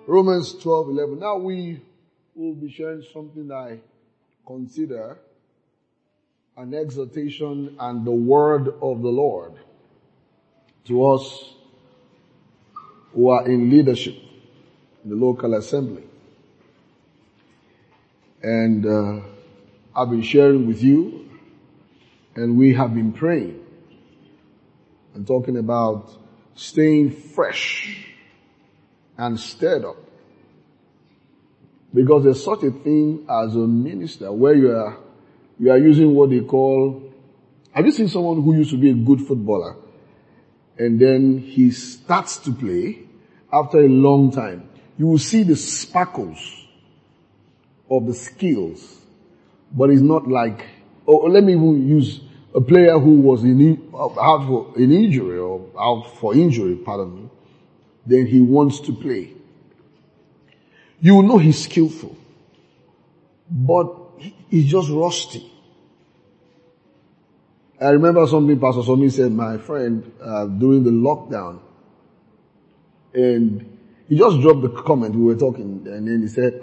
Romans 12:11. Now we will be sharing something I consider an exhortation and the word of the Lord to us who are in leadership in the local assembly. And I've been sharing with you, and we have been praying and talking about staying fresh and stirred up. Because there's such a thing as a minister where you are using what they call, have you seen someone who used to be a good footballer and then he starts to play after a long time? You will see the sparkles of the skills, but it's not like, let me even use a player who was out for an injury or out for injury, pardon me, then he wants to play. You will know he's skillful, but he's just rusty. I remember something Pastor Somi said, my friend, during the lockdown, and he just dropped the comment, we were talking, and then he said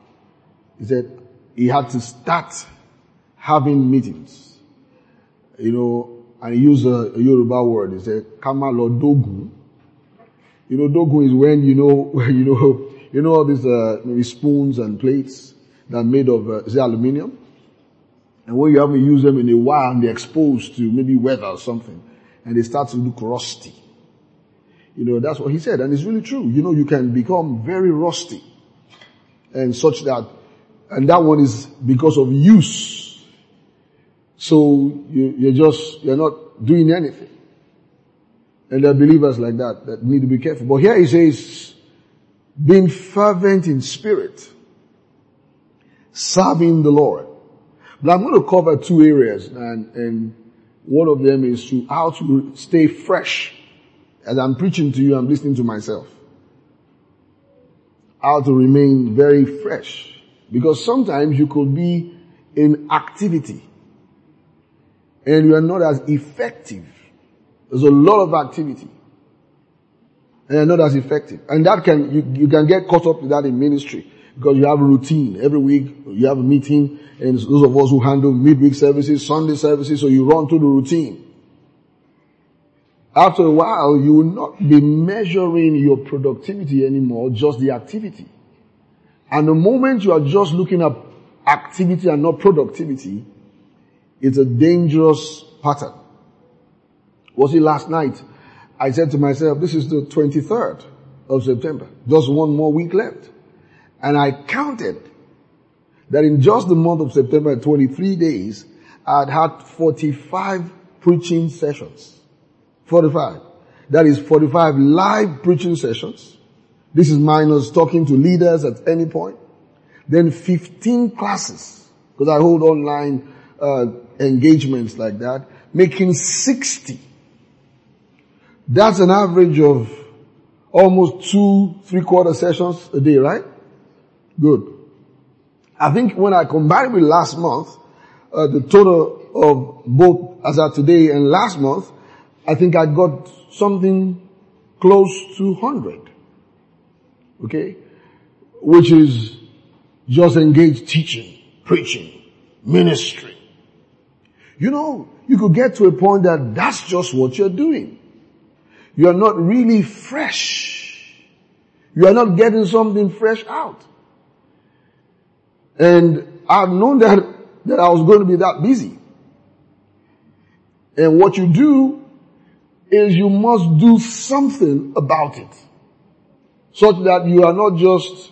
he had to start having meetings, and he used a Yoruba word. He said, Kamalo Dogu. Dogu is when, all these, maybe spoons and plates that are made of, aluminium. And when you haven't used them in a while and they're exposed to maybe weather or something, and they start to look rusty. That's what he said, and it's really true. You can become very rusty. And such that, and that one is because of use. So you're not doing anything. And there are believers like that need to be careful. But here he says, being fervent in spirit, serving the Lord. But I'm going to cover two areas, and one of them is how to stay fresh. As I'm preaching to you, I'm listening to myself. How to remain very fresh. Because sometimes you could be in activity and you are not as effective. There's a lot of activity and you're not as effective. And that you can get caught up with that in ministry because you have a routine. Every week you have a meeting, and those of us who handle midweek services, Sunday services, so you run through the routine. After a while, you will not be measuring your productivity anymore, just the activity. And the moment you are just looking at activity and not productivity, it's a dangerous pattern. Was it last night? I said to myself, this is the 23rd of September. Just one more week left. And I counted that in just the month of September, 23 days, I'd had 45 preaching sessions. 45. That is 45 live preaching sessions. This is minus talking to leaders at any point. Then 15 classes, because I hold online engagements like that, making 60. That's an average of almost 2-3/4 sessions a day, right? Good. I think when I combine with last month, the total of both as of today and last month, I think I got something close to 100. Okay? Which is just engaged teaching, preaching, ministry. You could get to a point that that's just what you're doing. You are not really fresh. You are not getting something fresh out. And I've known that I was going to be that busy. And what you do is you must do something about it. Such that you are not just,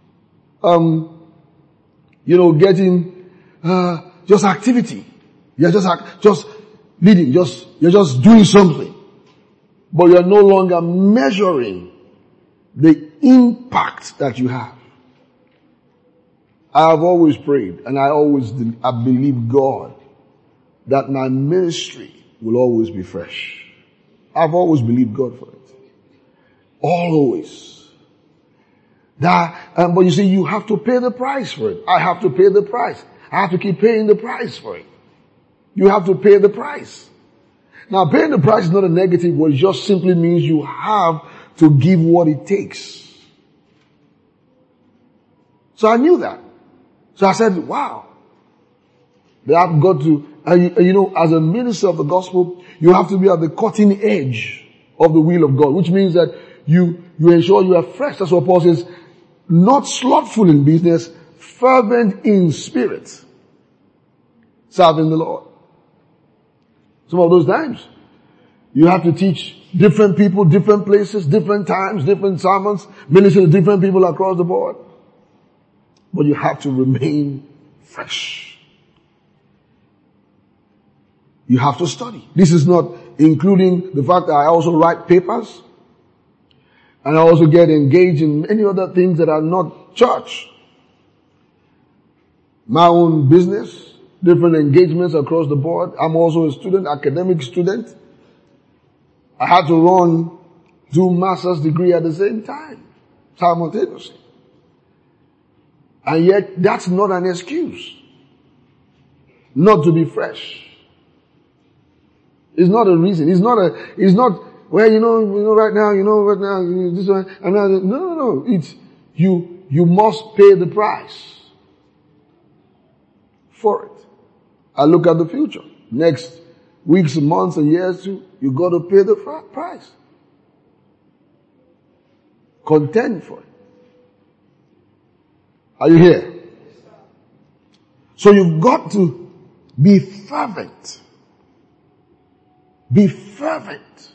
getting, just activity. You're just leading, you're just doing something. But you're no longer measuring the impact that you have. I have always prayed, and I believe God that my ministry will always be fresh. I've always believed God for it. Always. But you see, you have to pay the price for it. I have to pay the price. I have to keep paying the price for it. You have to pay the price. Now, paying the price is not a negative word. It just simply means you have to give what it takes. So I knew that. So I said, wow. That I've got to, as a minister of the gospel, you have to be at the cutting edge of the will of God, which means that you ensure you are fresh. That's what Paul says, not slothful in business, fervent in spirit, serving the Lord. Some of those times, you have to teach different people, different places, different times, different sermons, minister to different people across the board. But you have to remain fresh. You have to study. This is not including the fact that I also write papers, and I also get engaged in many other things that are not church. My own business, different engagements across the board. I'm also a student, academic student. I had to do master's degree at the same time, simultaneously. And yet, that's not an excuse not to be fresh. It's not a reason. It's not, well, right now, this one, another. No. It's, you must pay the price for it. I look at the future. Next weeks, months, and years, you got to pay the price. Contend for it. Are you here? So you've got to be fervent. Be fervent.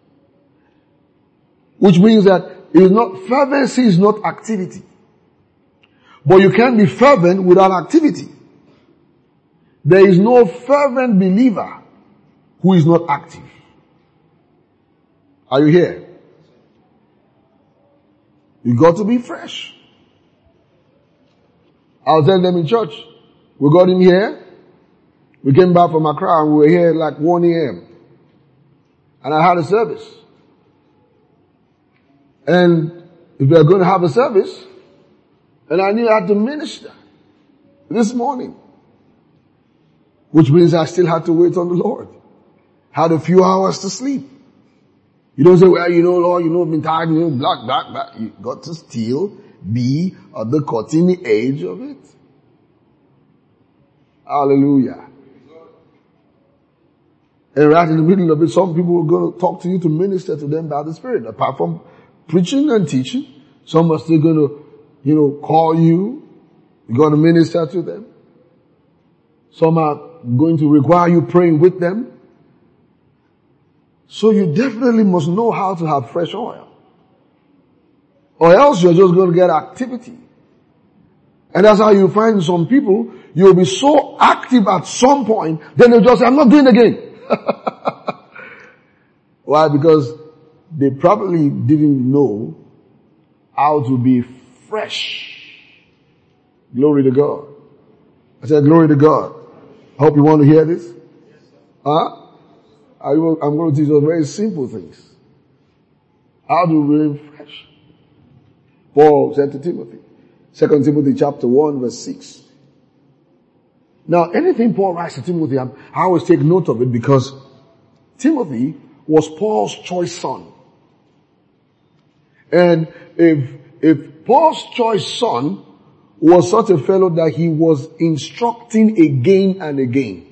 Which means that fervency is not activity. But you can't be fervent without activity. There is no fervent believer who is not active. Are you here? You got to be fresh. I was telling them in church, we got in here, we came back from Accra and we were here like 1 a.m. And I had a service. And if we were going to have a service, and I knew I had to minister this morning, which means I still had to wait on the Lord. Had a few hours to sleep. You don't say, well, Lord, I've been tired, black. You got to still be at the cutting edge of it. Hallelujah. And right in the middle of it, some people are going to talk to you to minister to them by the Spirit. Apart from preaching and teaching, some are still going to, call you. You're going to minister to them. Some are going to require you praying with them. So you definitely must know how to have fresh oil. Or else you're just going to get activity. And that's how you find some people, you'll be so active at some point, then they'll just say, I'm not doing it again. Why? Because they probably didn't know how to be fresh. Glory to God. I said, glory to God. I hope you want to hear this. Huh? I'm going to teach you very simple things. How to remain fresh. Paul said to Timothy, 2 Timothy chapter 1 verse 6. Now, anything Paul writes to Timothy, I always take note of it because Timothy was Paul's choice son. And if Paul's choice son was such a fellow that he was instructing again and again.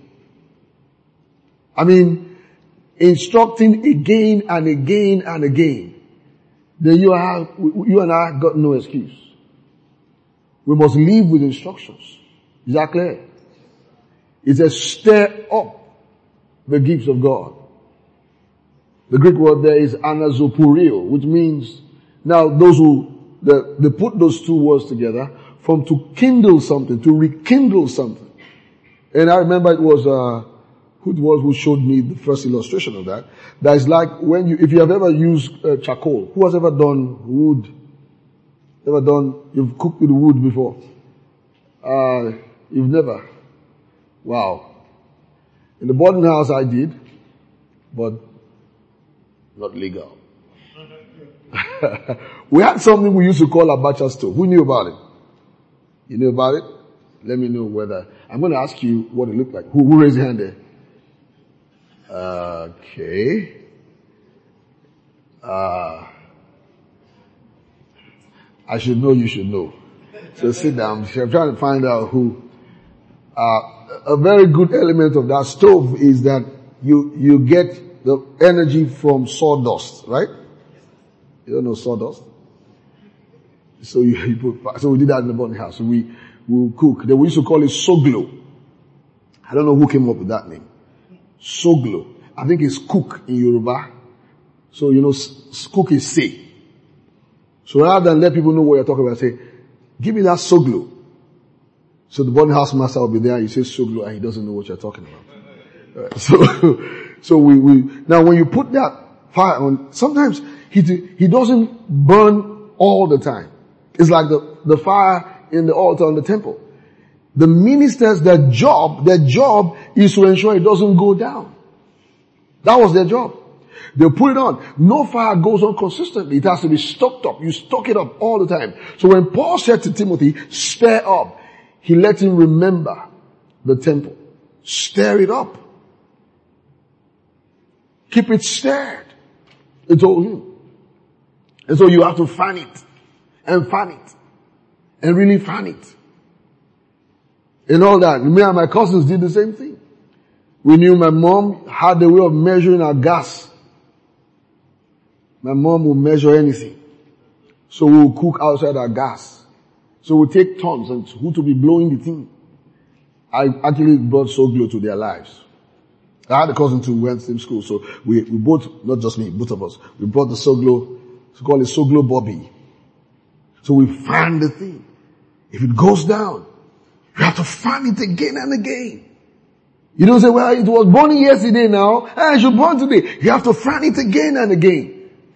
I mean, instructing again and again and again. Then you and I got no excuse. We must live with instructions. Is that clear? It's a stir up the gifts of God. The Greek word there is anazopurio, which means, now those they put those two words together, from to kindle something, to rekindle something. And I remember it was, who showed me the first illustration of that. That is like if you have ever used charcoal. Who has ever done wood? You've cooked with wood before? You've never? Wow. In the boarding house I did, but not legal. We had something we used to call abacha stove. Who knew about it? You knew about it? Let me know whether, I'm going to ask you what it looked like. Who raised your hand there? Okay. I should know, you should know. So sit down. I'm trying to find out who. A very good element of that stove is that you get the energy from sawdust, right? You don't know sawdust? So so we did that in the burning house. So we will cook. Then we used to call it soglo. I don't know who came up with that name. Soglo. I think it's cook in Yoruba. So, cook is say. So rather than let people know what you're talking about, say, give me that soglo. So the burning house master will be there, you say soglo, and he doesn't know what you're talking about. So now when you put that fire on, sometimes he doesn't burn all the time. It's like the fire in the altar on the temple. The ministers, their job is to ensure it doesn't go down. That was their job. They put it on. No fire goes on consistently. It has to be stocked up. You stock it up all the time. So when Paul said to Timothy, stir up, he let him remember the temple. Stir it up. Keep it stirred. He told him. And so you have to fan it. And fan it. And really fan it. And all that. Me and my cousins did the same thing. We knew my mom had a way of measuring our gas. My mom would measure anything. So we would cook outside our gas. So we take turns and who to be blowing the thing. I actually brought soglo to their lives. I had a cousin who went to the same school. So we both, not just me, both of us, we brought the soglo, we call it soglo bobby. So we fan the thing. If it goes down, you have to fan it again and again. You don't say, well, it was burning yesterday now, I should burn today. You have to fan it again and again.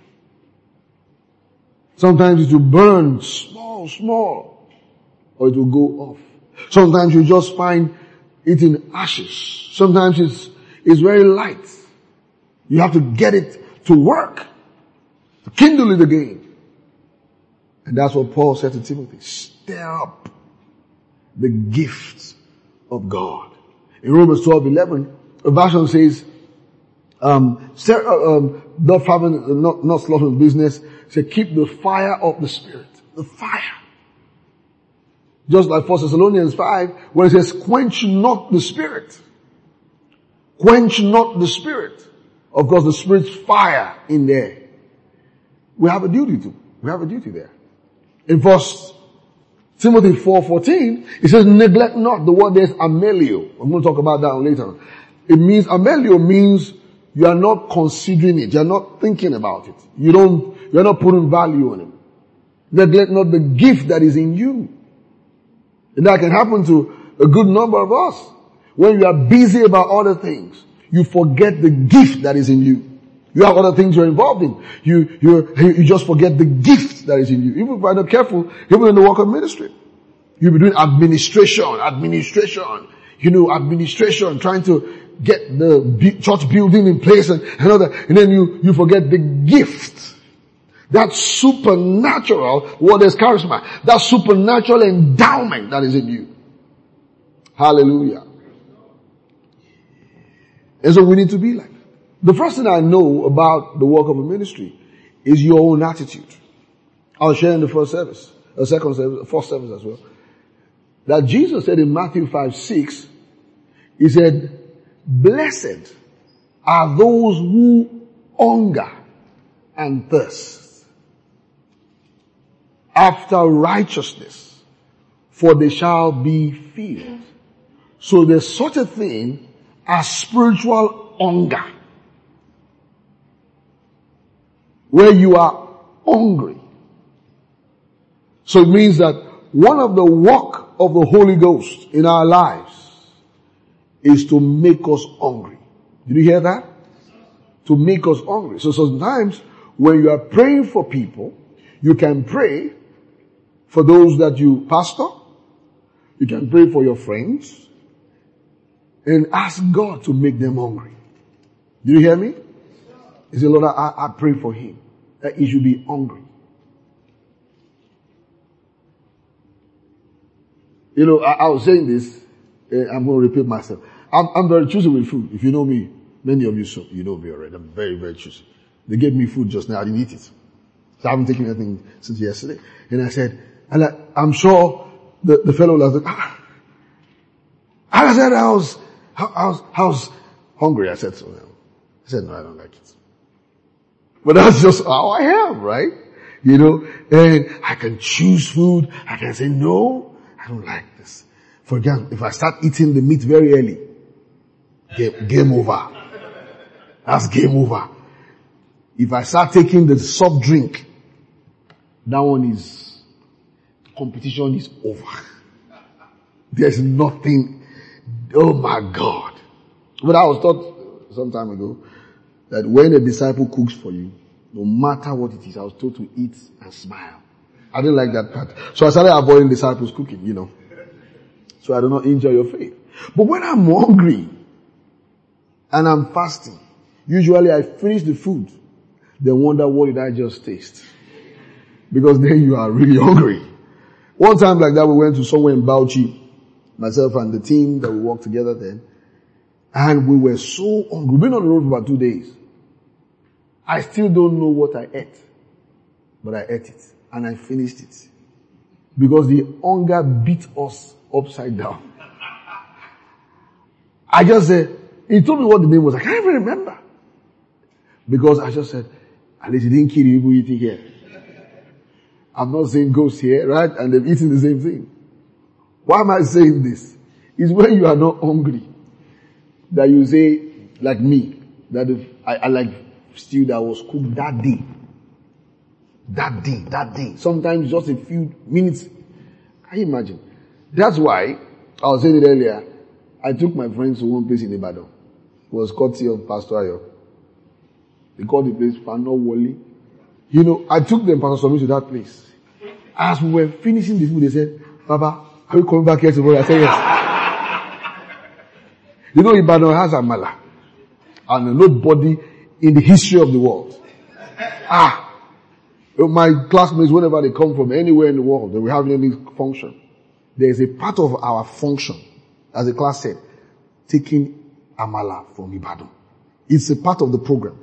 Sometimes it will burn small, or it will go off. Sometimes you just find it in ashes. Sometimes it's very light. You have to get it to work, to kindle it again. And that's what Paul said to Timothy. Stir up the gifts of God. In Romans 12:11, a version says, not slothful business, say keep the fire of the Spirit. The fire. Just like 1 Thessalonians 5, where it says, quench not the Spirit. Quench not the Spirit. Of course, the Spirit's fire in there. We have a duty there. In 1 Timothy 4:14, it says, neglect not. The word there is amelio. I'm going to talk about that later. It means, amelio means you are not considering it. You are not thinking about it. You are not putting value on it. Neglect not the gift that is in you. And that can happen to a good number of us. When you are busy about other things, you forget the gift that is in you. You have other things you're involved in. You just forget the gift that is in you. Even if you're not careful, even in the work of ministry. You'll be doing administration, trying to get the church building in place and all that. And then you forget the gift. That supernatural, what is charisma? That supernatural endowment that is in you. Hallelujah. And so we need to be like that. The first thing I know about the work of a ministry is your own attitude. I'll share in the first service as well. That Jesus said in Matthew 5:6, he said, blessed are those who hunger and thirst after righteousness, for they shall be filled. So there's such a thing as spiritual hunger, where you are hungry. So it means that one of the work of the Holy Ghost in our lives is to make us hungry. Did you hear that? To make us hungry. So sometimes when you are praying for people, you can pray for those that you pastor. You can pray for your friends and ask God to make them hungry. Did you hear me? He said, Lord, I pray for him that he should be hungry. You know, I was saying this, I'm going to repeat myself. I'm very choosy with food. If you know me, many of you know me already. I'm very, very choosy. They gave me food just now. I didn't eat it. So I haven't taken anything since yesterday. And I said, And I'm sure the fellow was like, I said, how's hungry? I said so. He said, no, I don't like it. But that's just how I am, right? You know, and I can choose food. I can say, no, I don't like this. For example, if I start eating the meat very early, game over. That's game over. If I start taking the soft drink, that one is, competition is over. There's nothing, oh my God. But I was taught some time ago that when a disciple cooks for you, no matter what it is, I was told to eat and smile. I didn't like that part. So I started avoiding disciples cooking, you know. So I do not injure your faith. But when I'm hungry and I'm fasting, usually I finish the food, then wonder what did I just taste? Because then you are really hungry. One time like that, we went to somewhere in Bauchi, myself and the team that we worked together then, and we were so hungry. We've been on the road for about 2 days. I still don't know what I ate, but I ate it and I finished it because the hunger beat us upside down. I just said, he told me what the name was. I can't even remember because I just said, at least he didn't kill people eating here. I'm not saying ghosts here, right? And they've eaten the same thing. Why am I saying this? It's when you are not hungry that you say, like me, that if I like stew that was cooked that day. Sometimes just a few minutes. Can you imagine? That's why, I was saying it earlier, I took my friends to one place in Ibadan. It was courtesy of Pastor Ayo. They called the place Fano Woli. You know, I took them, Pastor Somi, to that place. As we were finishing the food, they said, Papa, are we coming back here tomorrow? I said, yes. You know, Ibadan has Amala. And nobody in the history of the world. My classmates, whenever they come from anywhere in the world, they will have any function. There is a part of our function, as the class said, taking Amala from Ibadan. It's a part of the program.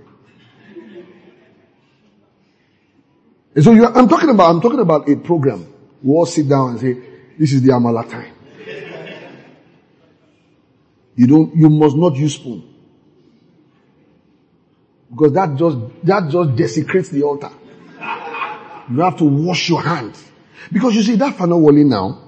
And so I'm talking about a program. We all sit down and say, this is the Amala time. You must not use spoon. Because that just desecrates the altar. You have to wash your hands. Because you see, that Fano Wali now,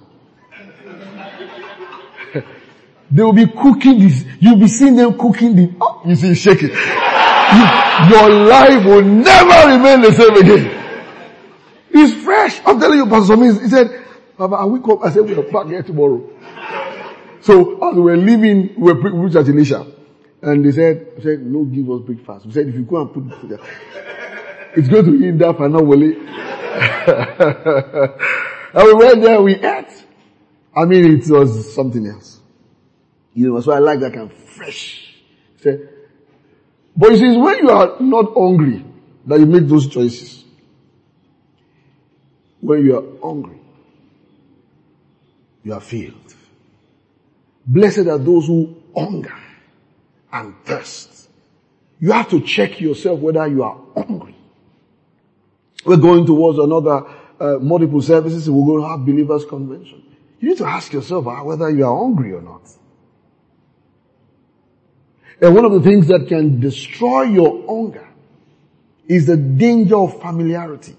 they will be cooking this. You'll be seeing them cooking you see, shake it. Your life will never remain the same again. It's fresh. I'm telling you, Pastor Somi, he said, Papa, I wake up, I said, we're back here tomorrow. So, as we were leaving, we were at Elisha. And they said, no, give us breakfast. We said, if you go and put it together, it's going to hinder Fano Wali. And we went there, we ate. I mean, it was something else. You know, so I like that kind of fresh. But you see, it's when you are not hungry that you make those choices. When you are hungry, you are filled. Blessed are those who hunger and thirst. You have to check yourself whether you are hungry. We're going towards another multiple services and we're going to have believers convention. You need to ask yourself whether you are hungry or not. And one of the things that can destroy your hunger is the danger of familiarity.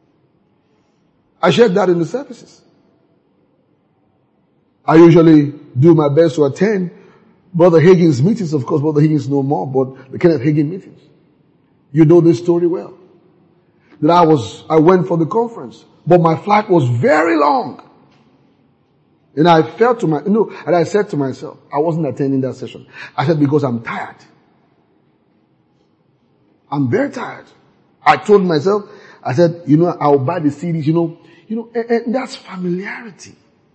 I shared that in the services. I usually do my best to attend Brother Hagin's meetings. Of course, Brother Hagin's no more, but the Kenneth Hagin meetings. You know this story well. That I went for the conference, but my flight was very long. And I felt and I said to myself, I wasn't attending that session. I said, because I'm tired. I'm very tired. I told myself, I said, I'll buy the CDs, and that's familiarity.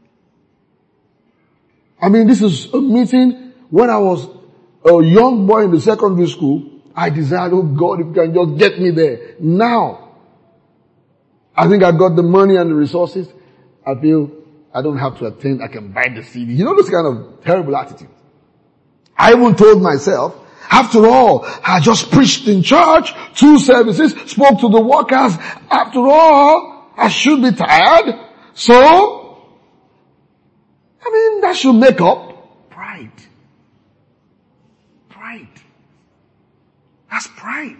I mean, this is a meeting when I was a young boy in the secondary school. I desired, oh God, if you can just get me there. Now, I think I got the money and the resources. I feel I don't have to attend. I can buy the CD. You know, this kind of terrible attitude. I even told myself, after all, I just preached in church, 2 services, spoke to the workers. After all, I should be tired. So, that should make up pride. Pride. That's pride.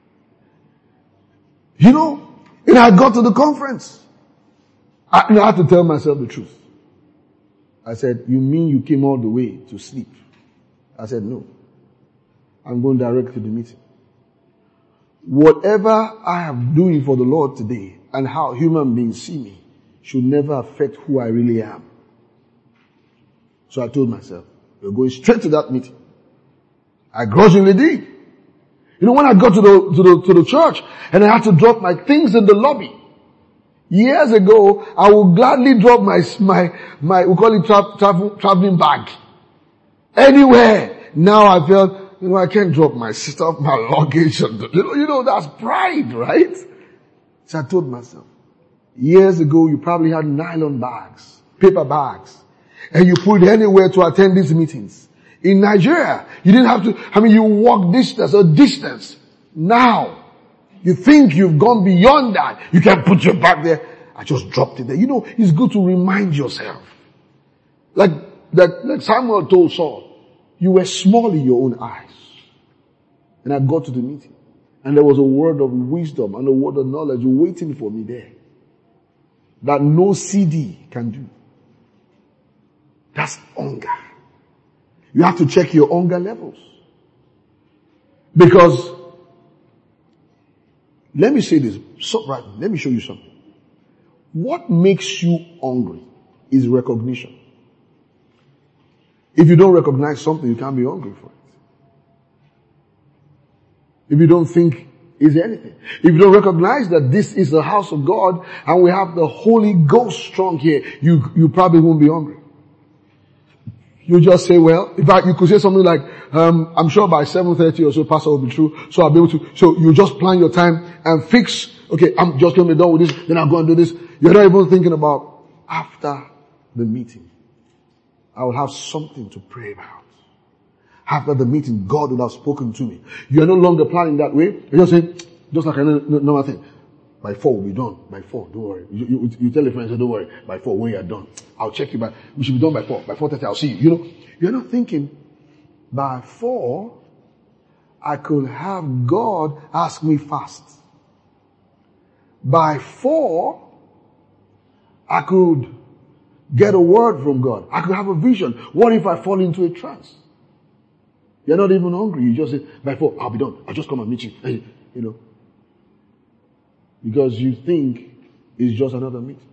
I got to the conference. I had to tell myself the truth. I said, you mean you came all the way to sleep? I said, no. I'm going direct to the meeting. Whatever I am doing for the Lord today and how human beings see me should never affect who I really am. So I told myself, we're going straight to that meeting. I grudgingly did. When I got to the church and I had to drop my things in the lobby. Years ago, I would gladly drop my we call it traveling bag. Anywhere. Now I felt, I can't drop my stuff, my luggage. That's pride, right? So I told myself, years ago you probably had nylon bags, paper bags, and you put it anywhere to attend these meetings. In Nigeria, you didn't have to, you walk distance. Now, you think you've gone beyond that. You can put your bag there. I just dropped it there. It's good to remind yourself. Like Samuel told Saul, you were small in your own eyes. And I got to the meeting. And there was a word of wisdom and a word of knowledge waiting for me there. That no CD can do. That's hunger. You have to check your hunger levels. Because, let me say this, let me show you something. What makes you hungry is recognition. If you don't recognize something, you can't be hungry for it. If you don't think it's anything. If you don't recognize that this is the house of God and we have the Holy Ghost strong here, you probably won't be hungry. You just say, well, in fact, you could say something like, I'm sure by 7:30 or so, Pastor will be through, so I'll be able to, so you just plan your time and fix, okay, I'm just going to be done with this, then I'll go and do this. You're not even thinking about after the meeting. I will have something to pray about. After the meeting, God will have spoken to me. You're no longer planning that way. You're just saying, just like another thing. By 4 we'll be done. By 4, don't worry. You tell your friends, don't worry. By 4, when you're done, I'll check you back. We should be done by 4. By 4:30, I'll see you. You're not thinking, by 4, I could have God ask me fast. By 4, I could get a word from God. I could have a vision. What if I fall into a trance? You're not even hungry. You just say, by 4, I'll be done. I'll just come and meet you. Because you think it's just another meeting.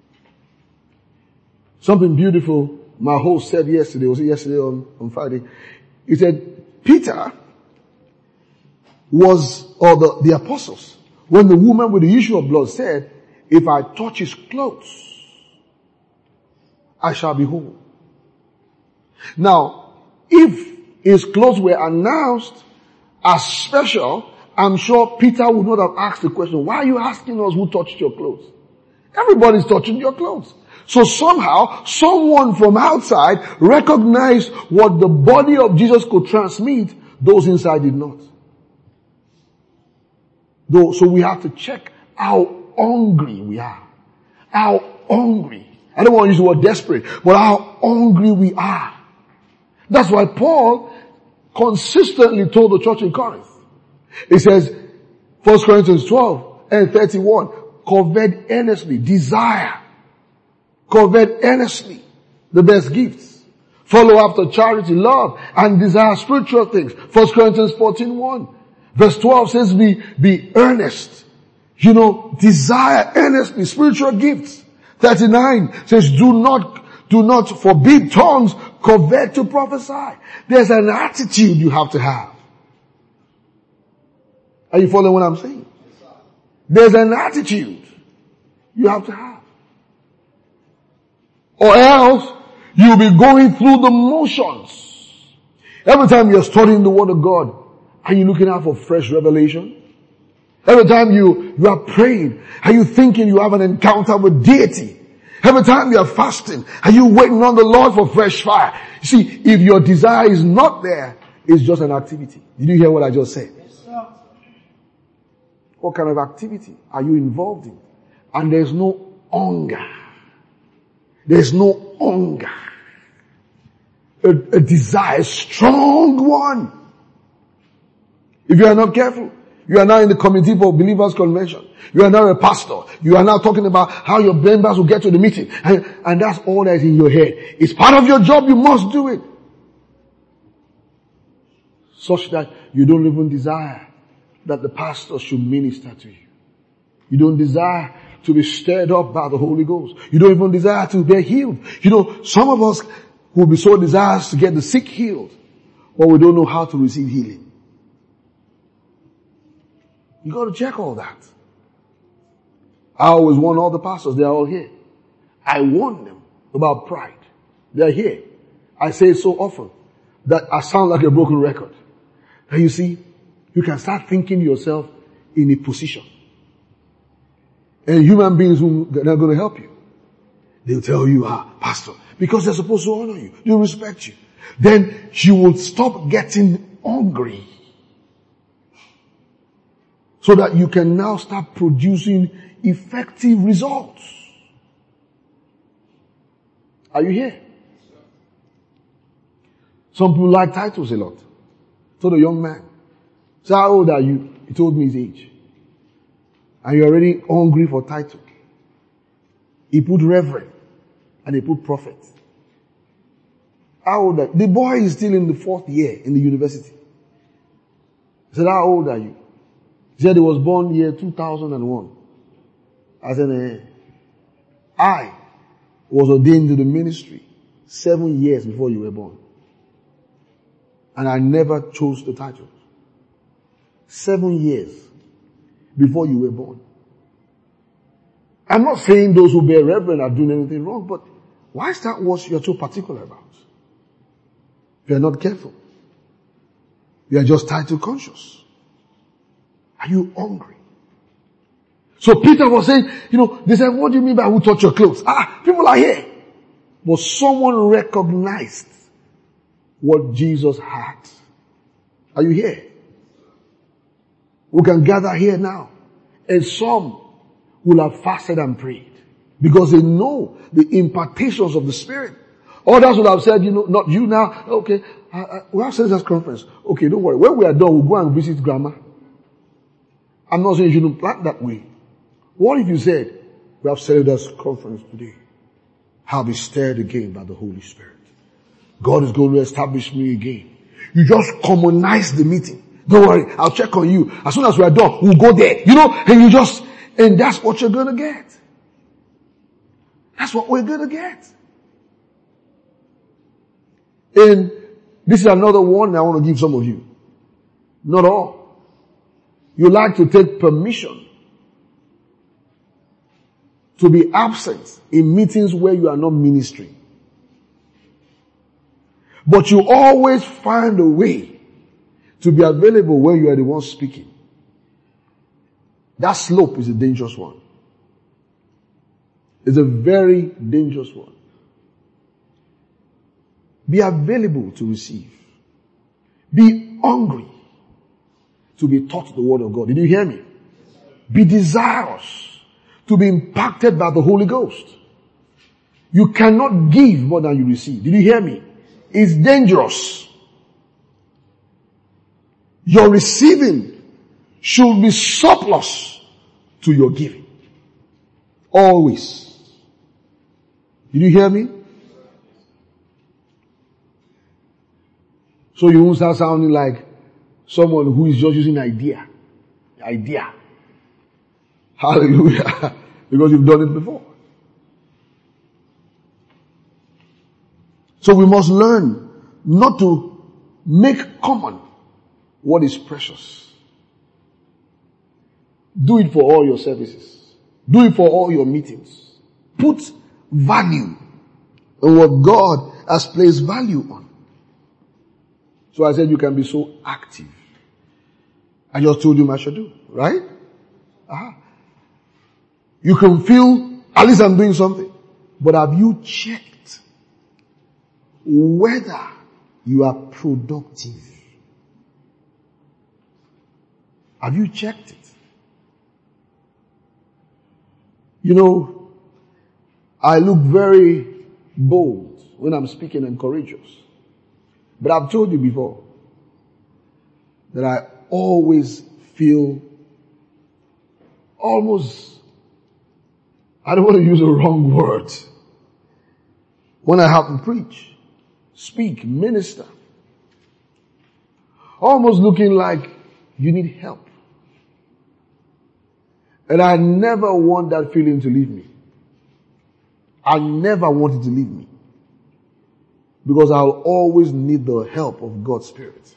Something beautiful my host said yesterday, was it yesterday on Friday? He said, Peter or the apostles, when the woman with the issue of blood said, if I touch his clothes, I shall be whole. Now, if his clothes were announced as special, I'm sure Peter would not have asked the question, why are you asking us who touched your clothes? Everybody's touching your clothes. So somehow, someone from outside recognized what the body of Jesus could transmit, those inside did not. So we have to check how hungry we are. How hungry. I don't want to use the word desperate, but how hungry we are. That's why Paul consistently told the church in Corinth. He says, 1 Corinthians 12 and 31, covet earnestly, desire, covet earnestly the best gifts. Follow after charity, love, and desire spiritual things. 1 Corinthians 14:1. Verse 12 says, be earnest. Desire earnestly spiritual gifts. 39 says, do not forbid tongues, covet to prophesy. There's an attitude you have to have. Are you following what I'm saying? There's an attitude you have to have. Or else you'll be going through the motions. Every time you're studying the Word of God, are you looking out for fresh revelation? Every time you are praying, are you thinking you have an encounter with deity? Every time you are fasting, are you waiting on the Lord for fresh fire? You see, if your desire is not there, it's just an activity. Did you hear what I just said? What kind of activity are you involved in? And there's no hunger. There's no hunger. A desire, a strong one. If you are not careful, you are now in the committee for believers convention. You are now a pastor. You are now talking about how your members will get to the meeting. And that's all that is in your head. It's part of your job. You must do it. Such that you don't even desire that the pastor should minister to you. You don't desire to be stirred up by the Holy Ghost. You don't even desire to be healed. You know, some of us will be so desirous to get the sick healed, but we don't know how to receive healing. You got to check all that. I always warn all the pastors, they are all here. I warn them about pride. They are here. I say it so often that I sound like a broken record. And you see, you can start thinking yourself in a position. And human beings who are not going to help you. They'll tell you, pastor, because they're supposed to honor you, they respect you. Then you will stop getting hungry. So that you can now start producing effective results. Are you here? Some people like titles a lot. I told a young man, so how old are you? He told me his age. And you're already hungry for title. He put reverend and he put prophet. How old are you? The boy is still in the 4th year in the university. I said, how old are you? He said he was born year 2001. I said, I was ordained to the ministry 7 years before you were born. And I never chose the title. 7 years before you were born. I'm not saying those who bear reverend are doing anything wrong, but why is that what you're so particular about? If you're not careful, you are just title conscious. Are you hungry? So Peter was saying, they said, what do you mean by who touched your clothes? People are here. But someone recognized what Jesus had. Are you here? We can gather here now. And some will have fasted and prayed. Because they know the impartations of the Spirit. Others will have said, not you now. Okay, we have Senators Conference. Okay, don't worry. When we are done, we'll go and visit Grandma. I'm not saying you shouldn't plan that way. What if you said, we have Senators Conference today. I'll be stirred again by the Holy Spirit. God is going to establish me again. You just commonize the meeting. Don't worry, I'll check on you. As soon as we are done, we'll go there. And that's what you're going to get. That's what we're going to get. And this is another warning I want to give some of you. Not all. You like to take permission to be absent in meetings where you are not ministering. But you always find a way to be available when you are the one speaking. That slope is a dangerous one. It's a very dangerous one. Be available to receive. Be hungry to be taught the word of God. Did you hear me? Be desirous to be impacted by the Holy Ghost. You cannot give more than you receive. Did you hear me? It's dangerous. Your receiving should be surplus to your giving. Always. Did you hear me? So you won't start sounding like someone who is just using idea. Hallelujah. Because you've done it before. So we must learn not to make common what is precious. Do it for all your services. Do it for all your meetings. Put value on what God has placed value on. So I said you can be so active. I just told you I should do, right? You can feel, at least I'm doing something. But have you checked whether you are productive? Have you checked it? I look very bold when I'm speaking and courageous. But I've told you before that I always feel almost, I don't want to use a wrong word, when I have to preach, speak, minister, almost looking like you need help. And I never want that feeling to leave me. I never want it to leave me. Because I'll always need the help of God's Spirit.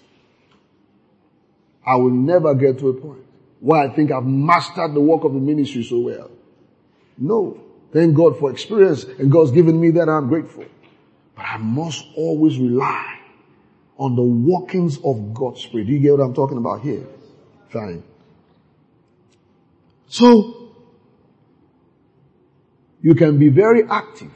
I will never get to a point where I think I've mastered the work of the ministry so well. No. Thank God for experience, and God's given me that, and I'm grateful. But I must always rely on the workings of God's Spirit. Do you get what I'm talking about here? Fine. So, you can be very active,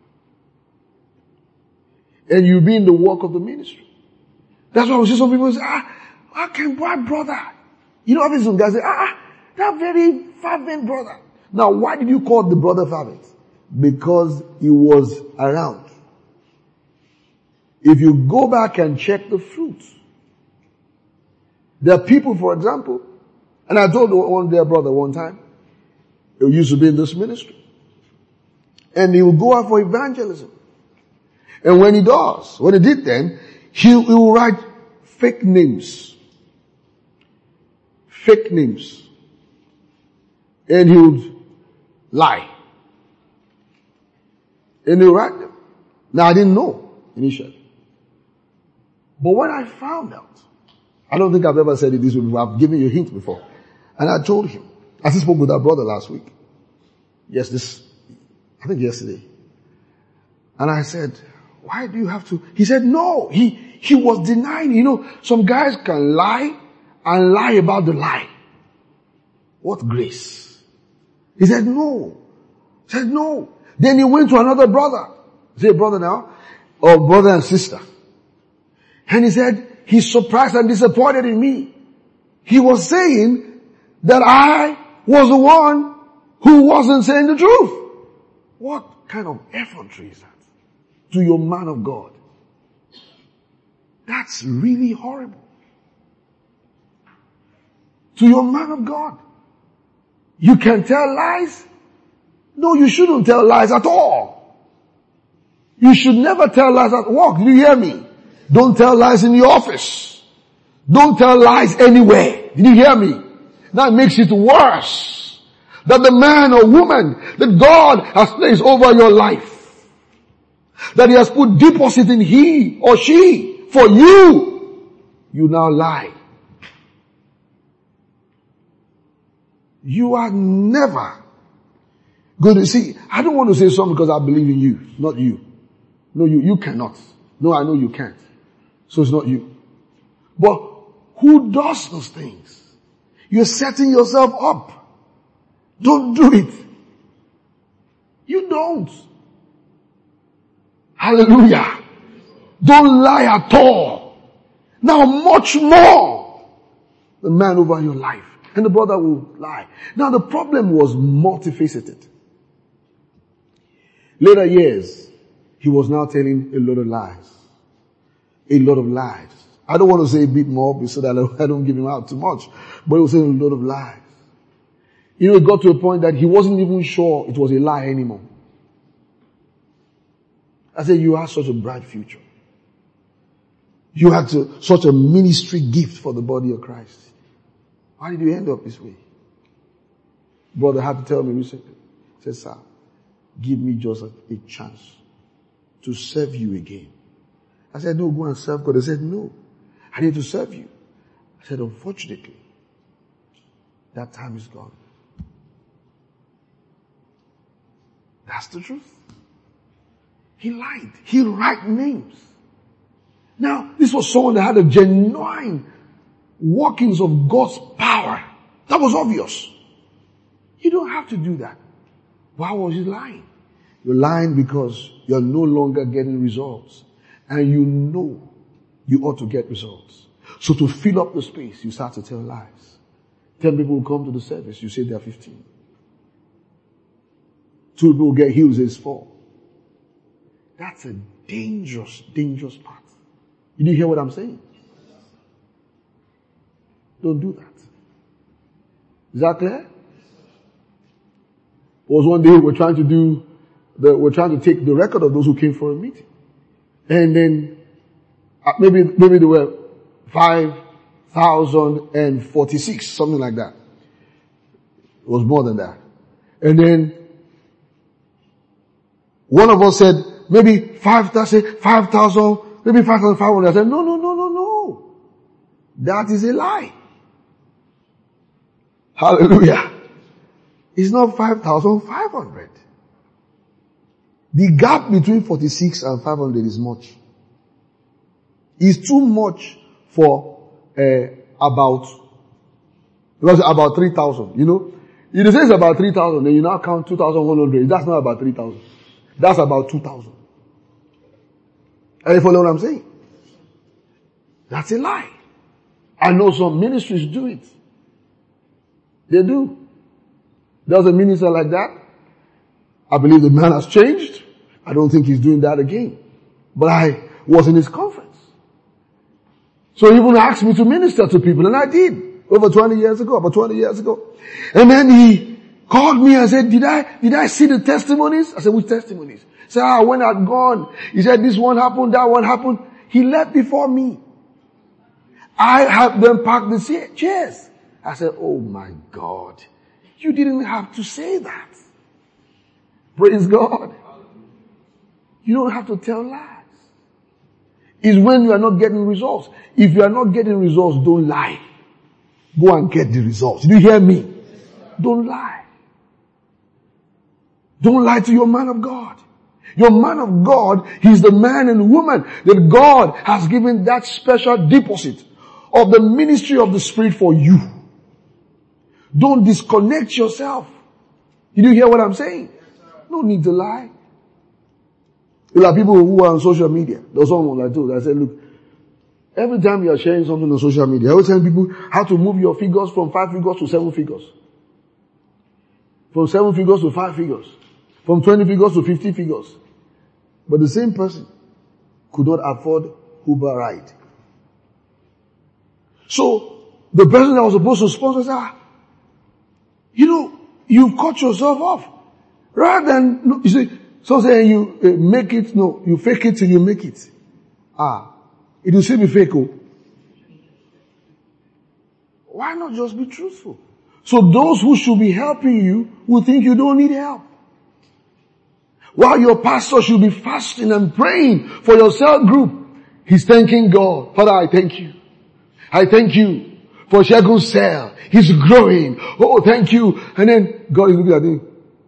and you be in the work of the ministry. That's why I see some people say, how can my brother? You know, I've seen some guys say, that very fervent brother. Now, why did you call the brother fervent? Because he was around. If you go back and check the fruits, there are people, for example, and I told one their brother one time, he used to be in this ministry, and he will go out for evangelism. And when he did then, he will write fake names. Fake names. And he would lie. And he would write them. Now I didn't know initially. But when I found out, I don't think I've ever said it this way before, I've given you a hint before. And I told him, I just spoke with our brother last week. I think yesterday. And I said, why do you have to? He said, no, he was denying. You know, some guys can lie and lie about the lie. What grace? He said, no. He said, no. Then he went to another brother. Say brother now, or brother and sister. And he said, he's surprised and disappointed in me. He was saying that I was the one who wasn't saying the truth. What kind of effrontery is that to your man of God? That's really horrible. To your man of God. You can tell lies? No, you shouldn't tell lies at all. You should never tell lies at work. Do you hear me? Don't tell lies in the office. Don't tell lies anywhere. Did you hear me? That makes it worse. That the man or woman that God has placed over your life, that He has put deposit in he or she for you, you now lie. You are never going to see. I don't want to say something because I believe in you, not you. No, you cannot. No, I know you can't. So it's not you. But who does those things? You're setting yourself up. Don't do it. You don't. Hallelujah. Don't lie at all. Now much more the man over your life. And the brother will lie. Now the problem was multifaceted. Later years, he was now telling a lot of lies. A lot of lies. I don't want to say a bit more so that I don't give him out too much. But he was saying a lot of lies. You know, it got to a point that he wasn't even sure it was a lie anymore. I said, you have such a bright future. You had such a ministry gift for the body of Christ. Why did you end up this way? Brother had to tell me recently. He said, sir, give me just a chance to serve you again. I said, no, go and serve God. They said, no, I need to serve you. I said, unfortunately, that time is gone. That's the truth. He lied. He wrote names. Now, this was someone that had a genuine workings of God's power. That was obvious. You don't have to do that. Why was he lying? You're lying because you're no longer getting results. And you know you ought to get results. So to fill up the space, you start to tell lies. 10 people will come to the service, you say there are 15. 2 people will get healed, it's 4. That's a dangerous, dangerous path. Did you hear what I'm saying? Don't do that. Is that clear? It was one day we're trying to take the record of those who came for a meeting. And then, maybe there were 5,046, something like that. It was more than that. And then, one of us said, maybe 5,000, maybe 5,500. I said, no. That is a lie. Hallelujah. It's not 5,500. The gap between 46 and 500 is much. It's too much for about 3,000. You know, if it says about 3,000, then you now count 2,100. That's not about 3,000. That's about 2,000. Are you following what I'm saying? That's a lie. I know some ministries do it. They do. There's a minister like that. I believe the man has changed. I don't think he's doing that again. But I was in his conference. So he even asked me to minister to people, and I did. About 20 years ago. And then he called me and said, did I see the testimonies? I said, which testimonies? He said, when I'd gone, he said, this one happened, that one happened. He left before me. I helped them pack the chairs. I said, oh my God. You didn't have to say that. Praise God. You don't have to tell lies. It's when you are not getting results. If you are not getting results, don't lie. Go and get the results. Do you hear me? Don't lie. Don't lie to your man of God. Your man of God, he's the man and woman that God has given that special deposit of the ministry of the Spirit for you. Don't disconnect yourself. Did you hear what I'm saying? No need to lie. There are people who are on social media. There was someone I told. I said, look, every time you are sharing something on social media, I always tell people how to move your figures from 5 figures to 7 figures. From 7 figures to 5 figures. From 20 figures to 50 figures. But the same person could not afford Uber ride. So, the person that was supposed to sponsor said, you've cut yourself off. Rather than, you see, so saying you make it, no, you fake it till you make it. It will still be fake. Why not just be truthful? So those who should be helping you will think you don't need help. While your pastor should be fasting and praying for your cell group, he's thanking God. Father, I thank you. I thank you for Shegun's cell. He's growing. Oh, thank you. And then God is looking at him.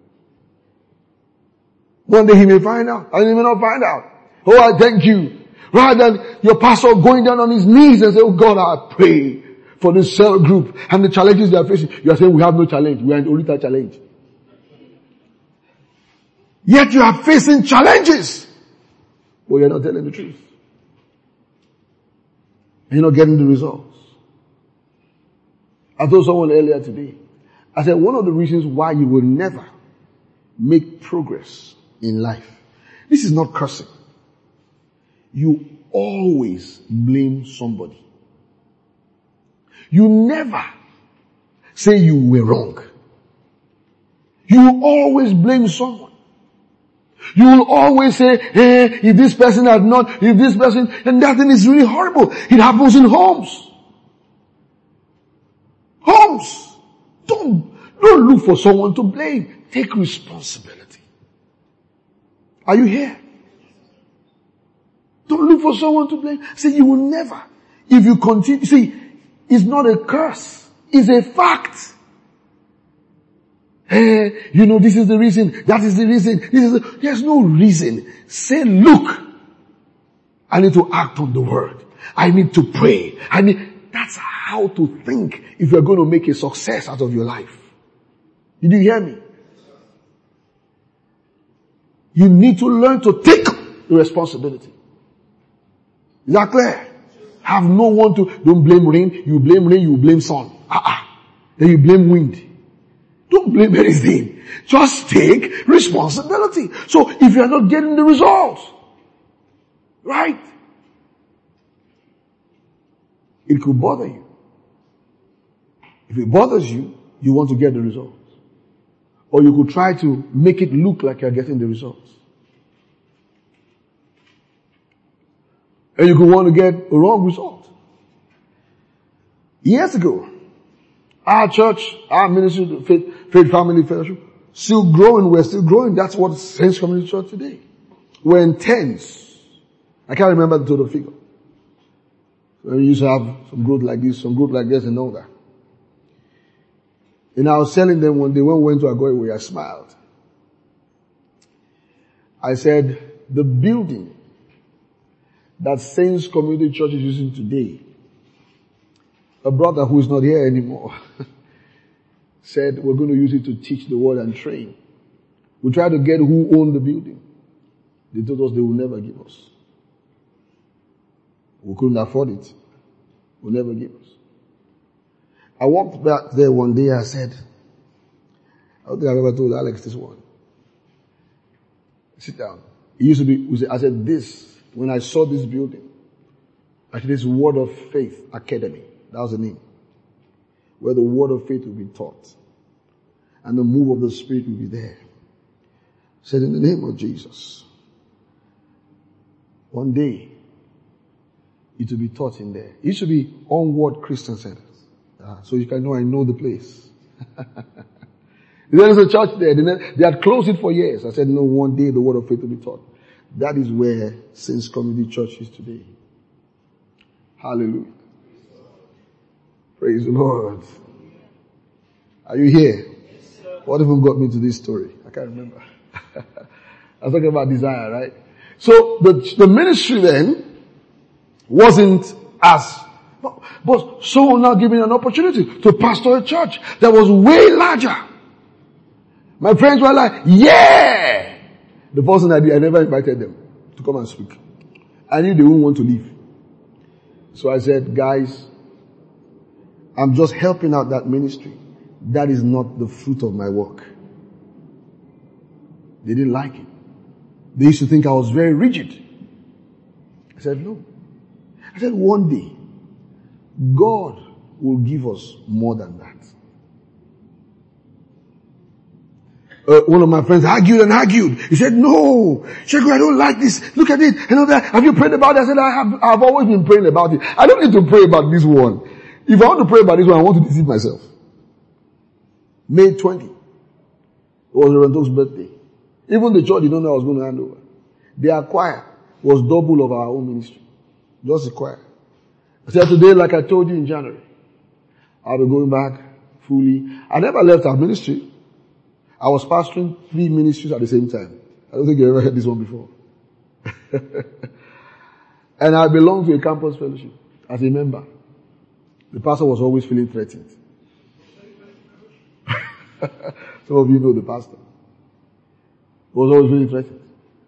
One day he may find out. And he may not find out. Oh, I thank you. Rather than your pastor going down on his knees and say, oh God, I pray for this cell group and the challenges they are facing. You are saying we have no challenge. We are in the Orita challenge. Yet you are facing challenges. But you're not telling the truth. And you're not getting the results. I told someone earlier today, I said one of the reasons why you will never make progress in life, this is not cursing. You always blame somebody. You never say you were wrong. You always blame someone. You will always say, if this person had not, if this person, and that thing is really horrible. It happens in homes. Homes. Don't look for someone to blame. Take responsibility. Are you here? Don't look for someone to blame. Say you will never. If you continue, see, it's not a curse. It's a fact. This is the reason. That is the reason. There's no reason. Say, look, I need to act on the word. I need to pray. That's how to think if you're going to make a success out of your life. Did you hear me? You need to learn to take the responsibility. Is that clear? Have no one to, don't blame rain, you blame sun. Then you blame wind. Don't blame anything. Just take responsibility. So if you are not getting the results, Right? It could bother you. If it bothers you, you want to get the results. Or you could try to make it look like you're getting the results. And you could want to get a wrong result. Years ago, our church, our ministry, Faith Family Fellowship, still growing. We're still growing. That's what Saints Community Church today. We're in tens. I can't remember the total figure. So we used to have some growth like this, some growth like this, and all that. And I was telling them one day when we went to Agoiwe, I smiled. I said, the building that Saints Community Church is using today, a brother who is not here anymore said, we're going to use it to teach the word and train. We tried to get who owned the building. They told us they will never give us. We couldn't afford it. Will never give us. I walked back there one day. I said, I don't think I've ever told Alex this one. Sit down. It used to be, I said, this, when I saw this building, actually this Word of Faith Academy, that was the name, where the Word of Faith will be taught and the move of the Spirit will be there. I said, in the name of Jesus, one day it will be taught in there. It used to be Onward Christian Center. So you can know I know the place. There is a church there. They had closed it for years. I said, no, one day the word of faith will be taught. That is where Saints Community Church is today. Hallelujah. Praise the Lord. Are you here? Yes, what even got me to this story? I can't remember. I was talking about desire, right? So the ministry then wasn't as, but so now given an opportunity to pastor a church that was way larger. My friends were like, yeah! The first thing I did, I never invited them to come and speak. I knew they wouldn't want to leave. So I said, guys, I'm just helping out that ministry. That is not the fruit of my work. They didn't like it. They used to think I was very rigid. I said, no. I said, one day, God will give us more than that. One of my friends argued and argued. He said, no, Sheku, I don't like this. Look at it. And all that. Have you prayed about it? I said, I've always been praying about it. I don't need to pray about this one. If I want to pray about this one, I want to deceive myself. May 20. It was Reverend Toke's birthday. Even the church, they don't know I was going to hand over. Their choir was double of our own ministry. Just a choir. I said, today, like I told you in January, I'll be going back fully. I never left our ministry. I was pastoring 3 ministries at the same time. I don't think you ever heard this one before. And I belonged to a campus fellowship as a member. The pastor was always feeling threatened. Some of you know the pastor. He was always feeling threatened.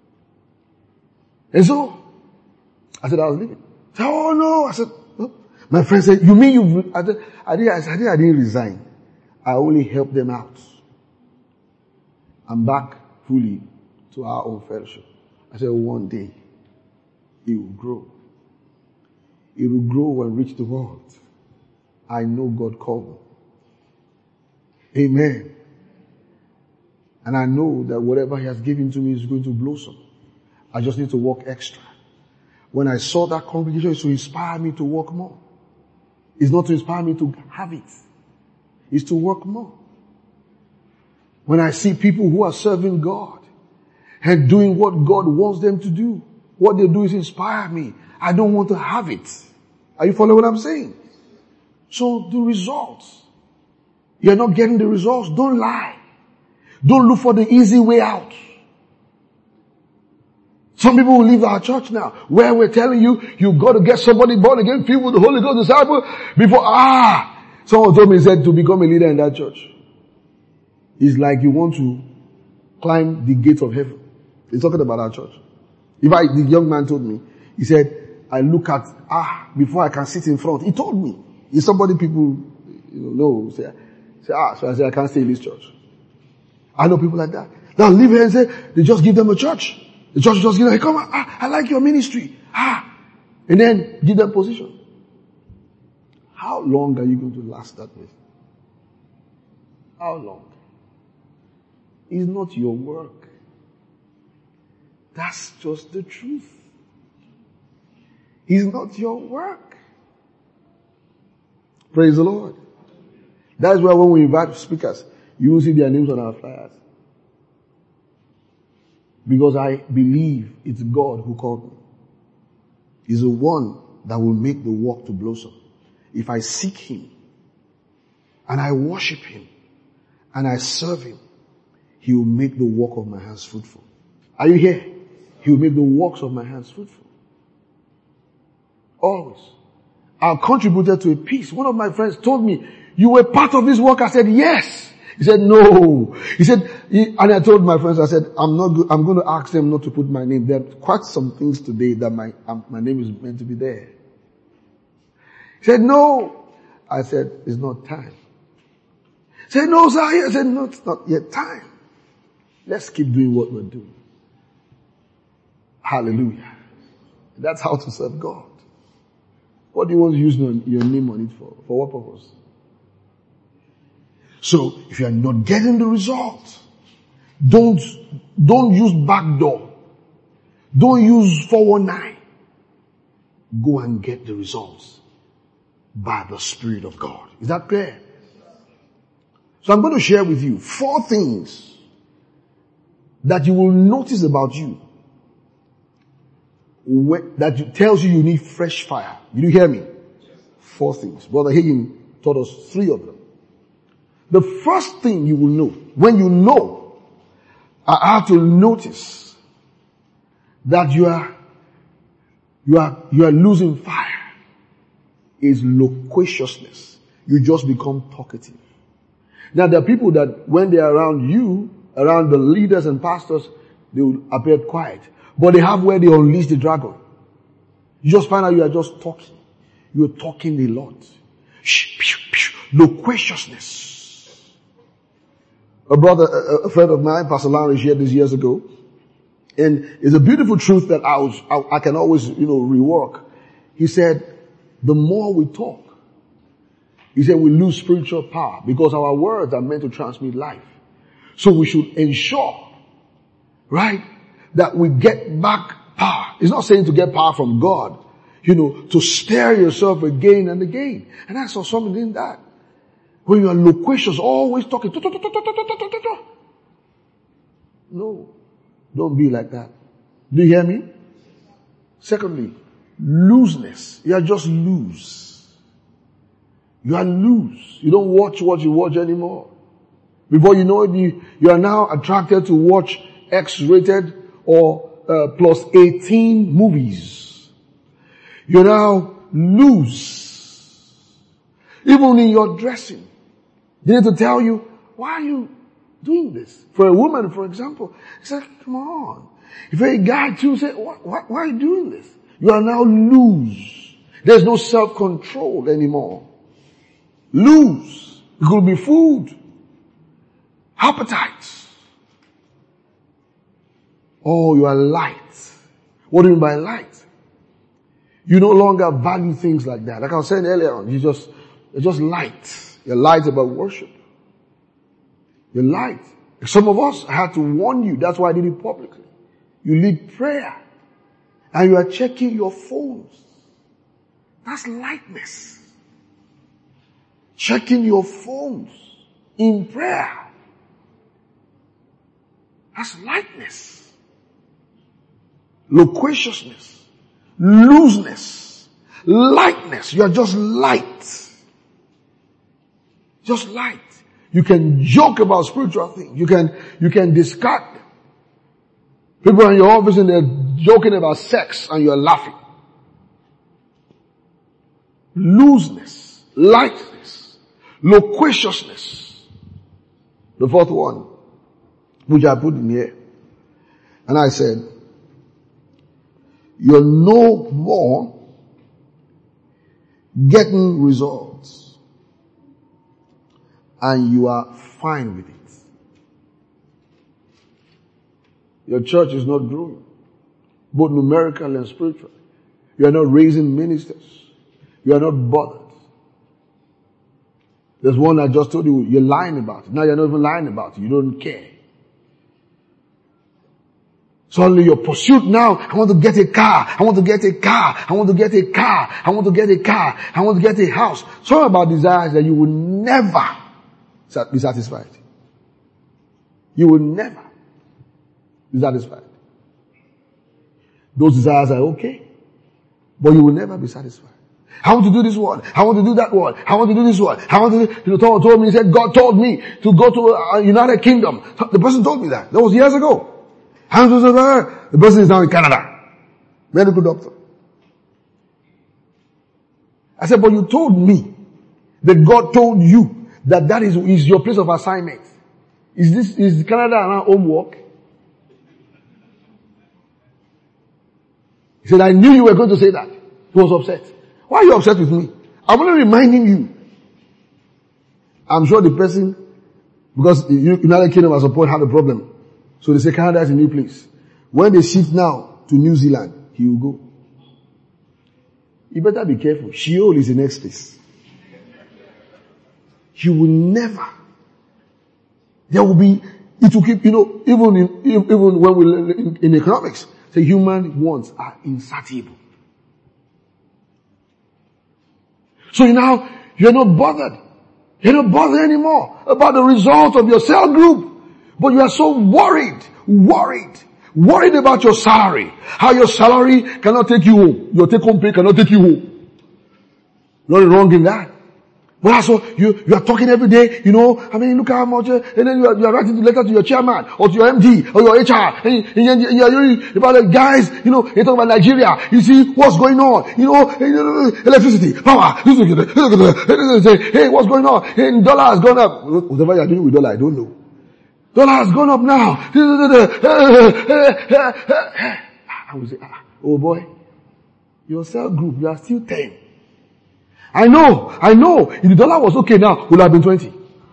And so, I said I was leaving. I said, oh no. I said, no. My friend said, you mean you've, I didn't resign. I only helped them out. I'm back fully to our own fellowship. I said, one day, it will grow. It will grow and reach the world. I know God called me. Amen. And I know that whatever He has given to me is going to blossom. I just need to work extra. When I saw that congregation, it's to inspire me to work more. It's not to inspire me to have it. It's to work more. When I see people who are serving God and doing what God wants them to do, what they do is inspire me. I don't want to have it. Are you following what I'm saying? So the results. You're not getting the results. Don't lie. Don't look for the easy way out. Some people will leave our church now where we're telling you, you've got to get somebody born again, filled with the Holy Ghost, disciple, before, someone told me, he said, to become a leader in that church. It's like you want to climb the gate of heaven. He's talking about our church. The young man told me, he said, I look at, before I can sit in front. He told me. It's somebody people, know, say, so I said, I can't stay in this church. I know people like that. Now leave here and say, they just give them a church. The church just give them, hey, come on, I like your ministry. And then give them position. How long are you going to last that way? How long? It's not your work. That's just the truth. It's not your work. Praise the Lord. That's why when we invite speakers, you will see their names on our flyers. Because I believe it's God who called me. He's the one that will make the work to blossom. If I seek Him, and I worship Him, and I serve Him, He will make the work of my hands fruitful. Are you here? He will make the works of my hands fruitful. Always. I've contributed to a piece. One of my friends told me, you were part of this work. I said, yes. He said, no. He said, and I told my friends, I said, I'm going to ask them not to put my name. There are quite some things today that my name is meant to be there. He said, no. I said, it's not time. He said, no, sir. I said, no, it's not yet time. Let's keep doing what we're doing. Hallelujah. That's how to serve God. What do you want to use your name on it for? For what purpose? So, if you are not getting the result, don't use backdoor. Don't use 419. Go and get the results by the Spirit of God. Is that clear? So I'm going to share with you 4 things that you will notice about you that tells you need fresh fire. Did you hear me? 4 things. Brother Hagin taught us 3 of them. The first thing you will know, when you know, I have to notice that you are losing fire, is loquaciousness. You just become talkative. Now there are people that when they are around you, around the leaders and pastors, they will appear quiet. But they have where they unleash the dragon. You just find out you are just talking. You are talking a lot. Loquaciousness. A friend of mine, Pastor Larry, shared this years ago. And it's a beautiful truth that I can always, rework. He said, the more we talk, he said we lose spiritual power because our words are meant to transmit life. So we should ensure, right, that we get back power. It's not saying to get power from God, to stir yourself again and again. And I saw something in that. When you are loquacious, always talking. No, don't be like that. Do you hear me? Secondly, looseness. You are just loose. You are loose. You don't watch what you watch anymore. Before you know it, you are now attracted to watch X-rated or plus 18 movies. You're now loose. Even in your dressing. They need to tell you, why are you doing this? For a woman, for example, it's like, come on. If a guy too say, why are you doing this? You are now loose. There's no self-control anymore. Loose. It could be food. Appetites. Oh, you are light. What do you mean by light? You no longer value things like that. Like I was saying earlier on, you're just light. You're light about worship. You're light. Some of us, I had to warn you. That's why I did it publicly. You lead prayer. And you are checking your phones. That's lightness. Checking your phones in prayer. That's lightness. Loquaciousness. Looseness. Lightness. You are just light. Just light. You can joke about spiritual things. You can discard them. People in your office and they're joking about sex and you're laughing. Looseness. Lightness. Loquaciousness. The 4th one, which I put in here. And I said, you're no more getting results. And you are fine with it. Your church is not growing, both numerically and spiritually. You are not raising ministers. You are not bothered. There's one I just told you, you're lying about it. Now you're not even lying about it. You don't care. Suddenly your pursuit now, I want to get a car. I want to get a car. I want to get a car. I want to get a car. I want to get a house. Something about desires that you will never be satisfied. You will never be satisfied. Those desires are okay, but you will never be satisfied. I want to do this one. I want to do that one. I want to do this one. I want to do, someone told me, he said, God told me to go to United Kingdom. The person told me that. That was years ago. The person is now in Canada. Medical doctor. I said, but you told me that God told you that is your place of assignment. Is Canada our homework? He said, I knew you were going to say that. He was upset. Why are you upset with me? I'm only reminding you. I'm sure the person, because United Kingdom at some point had a problem. So they say Canada is a new place. When they shift now to New Zealand, he will go. You better be careful. Sheol is the next place. You will never. There will be, it will keep, even when we learn in economics, say human wants are insatiable. So you're not bothered. You're not bothered anymore about the result of your cell group. But you are so worried about your salary. How your salary cannot take you home. Your take home pay cannot take you home. Nothing wrong in that. But also, you are talking every day, look how much, and then you are writing the letter to your chairman, or to your MD, or your HR, and you are about the guys, you talk about Nigeria, you see what's going on, electricity, power, hey, what's going on, and dollar has gone up. Whatever you are doing with dollar, I don't know. Dollar has gone up now. I would say, oh boy, your cell group, you are still 10. I know. If the dollar was okay now, it would have been 20.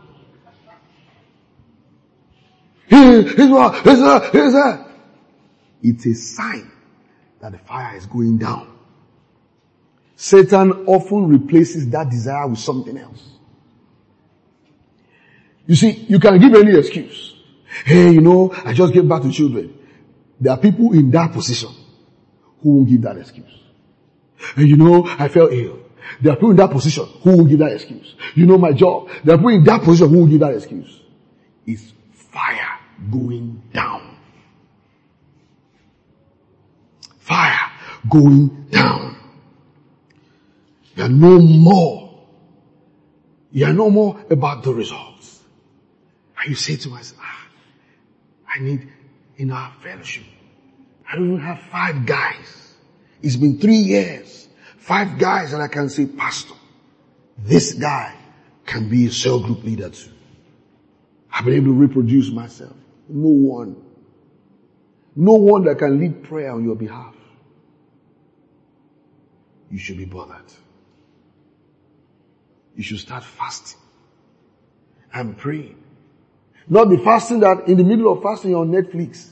It's a sign that the fire is going down. Satan often replaces that desire with something else. You see, you can give any excuse. Hey, I just gave back to children. There are people in that position who won't give that excuse. Hey, I fell ill. There are people in that position who will give that excuse. My job. There are people in that position who will give that excuse. It's fire going down. Fire going down. You are no more about the results. And you say to myself, I need in our fellowship. I don't even have 5 guys. It's been 3 years. 5 guys that I can say, Pastor, this guy can be a cell group leader too. I've been able to reproduce myself. No one that can lead prayer on your behalf. You should be bothered. You should start fasting and praying. Not the fasting that in the middle of fasting you're on Netflix.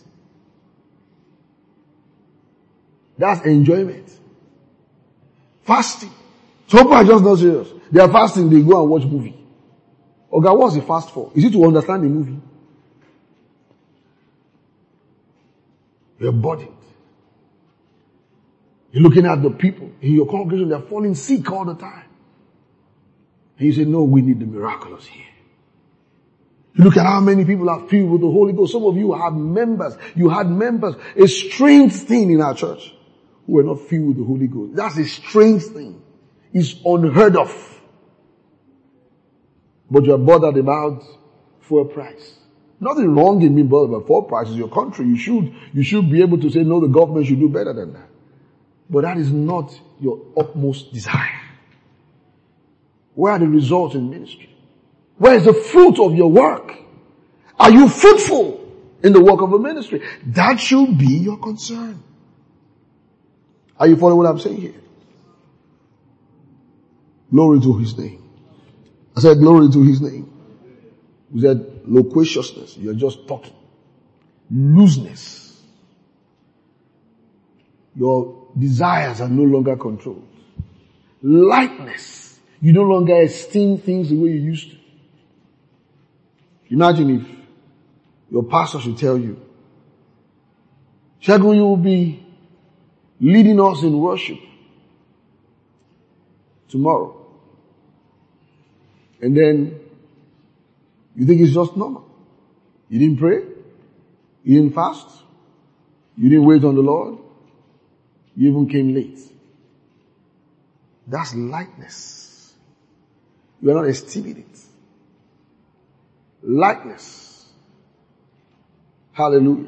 That's enjoyment. Fasting. Some people are just not serious. They are fasting, they go and watch movie. Okay, what's the fast for? Is it to understand the movie? You're burdened. You're looking at the people in your congregation, they're falling sick all the time. And you say, no, we need the miraculous here. You look at how many people are filled with the Holy Ghost. Some of you had members, a strange thing in our church, who were not filled with the Holy Ghost. That's a strange thing. It's unheard of. But you're bothered about fuel price. Nothing wrong in being bothered about fuel price. It's your country. You should be able to say, no, the government should do better than that. But that is not your utmost desire. Where are the results in ministry? Where is the fruit of your work? Are you fruitful in the work of a ministry? That should be your concern. Are you following what I'm saying here? Glory to His name. I said glory to His name. We said loquaciousness. You're just talking. Looseness. Your desires are no longer controlled. Lightness. You no longer esteem things the way you used to. Imagine if your pastor should tell you, Segun, you will be leading us in worship tomorrow. And then you think it's just normal. You didn't pray. You didn't fast. You didn't wait on the Lord. You even came late. That's lightness. You are not esteeming it. Lightness. Hallelujah.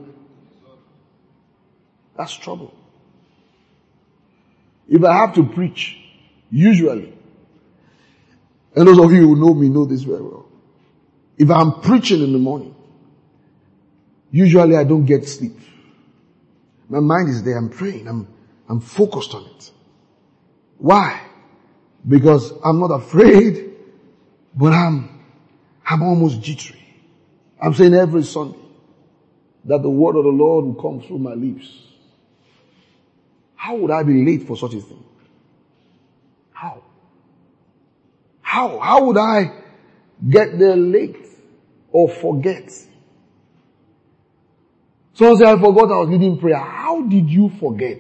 That's trouble. If I have to preach, usually, and those of you who know me know this very well, if I'm preaching in the morning, usually I don't get sleep. My mind is there, I'm praying, I'm focused on it. Why? Because I'm not afraid, but I'm almost jittery. I'm saying every Sunday that the word of the Lord will come through my lips. How would I be late for such a thing? How would I get there late or forget? Someone said, I forgot I was leading prayer. How did you forget?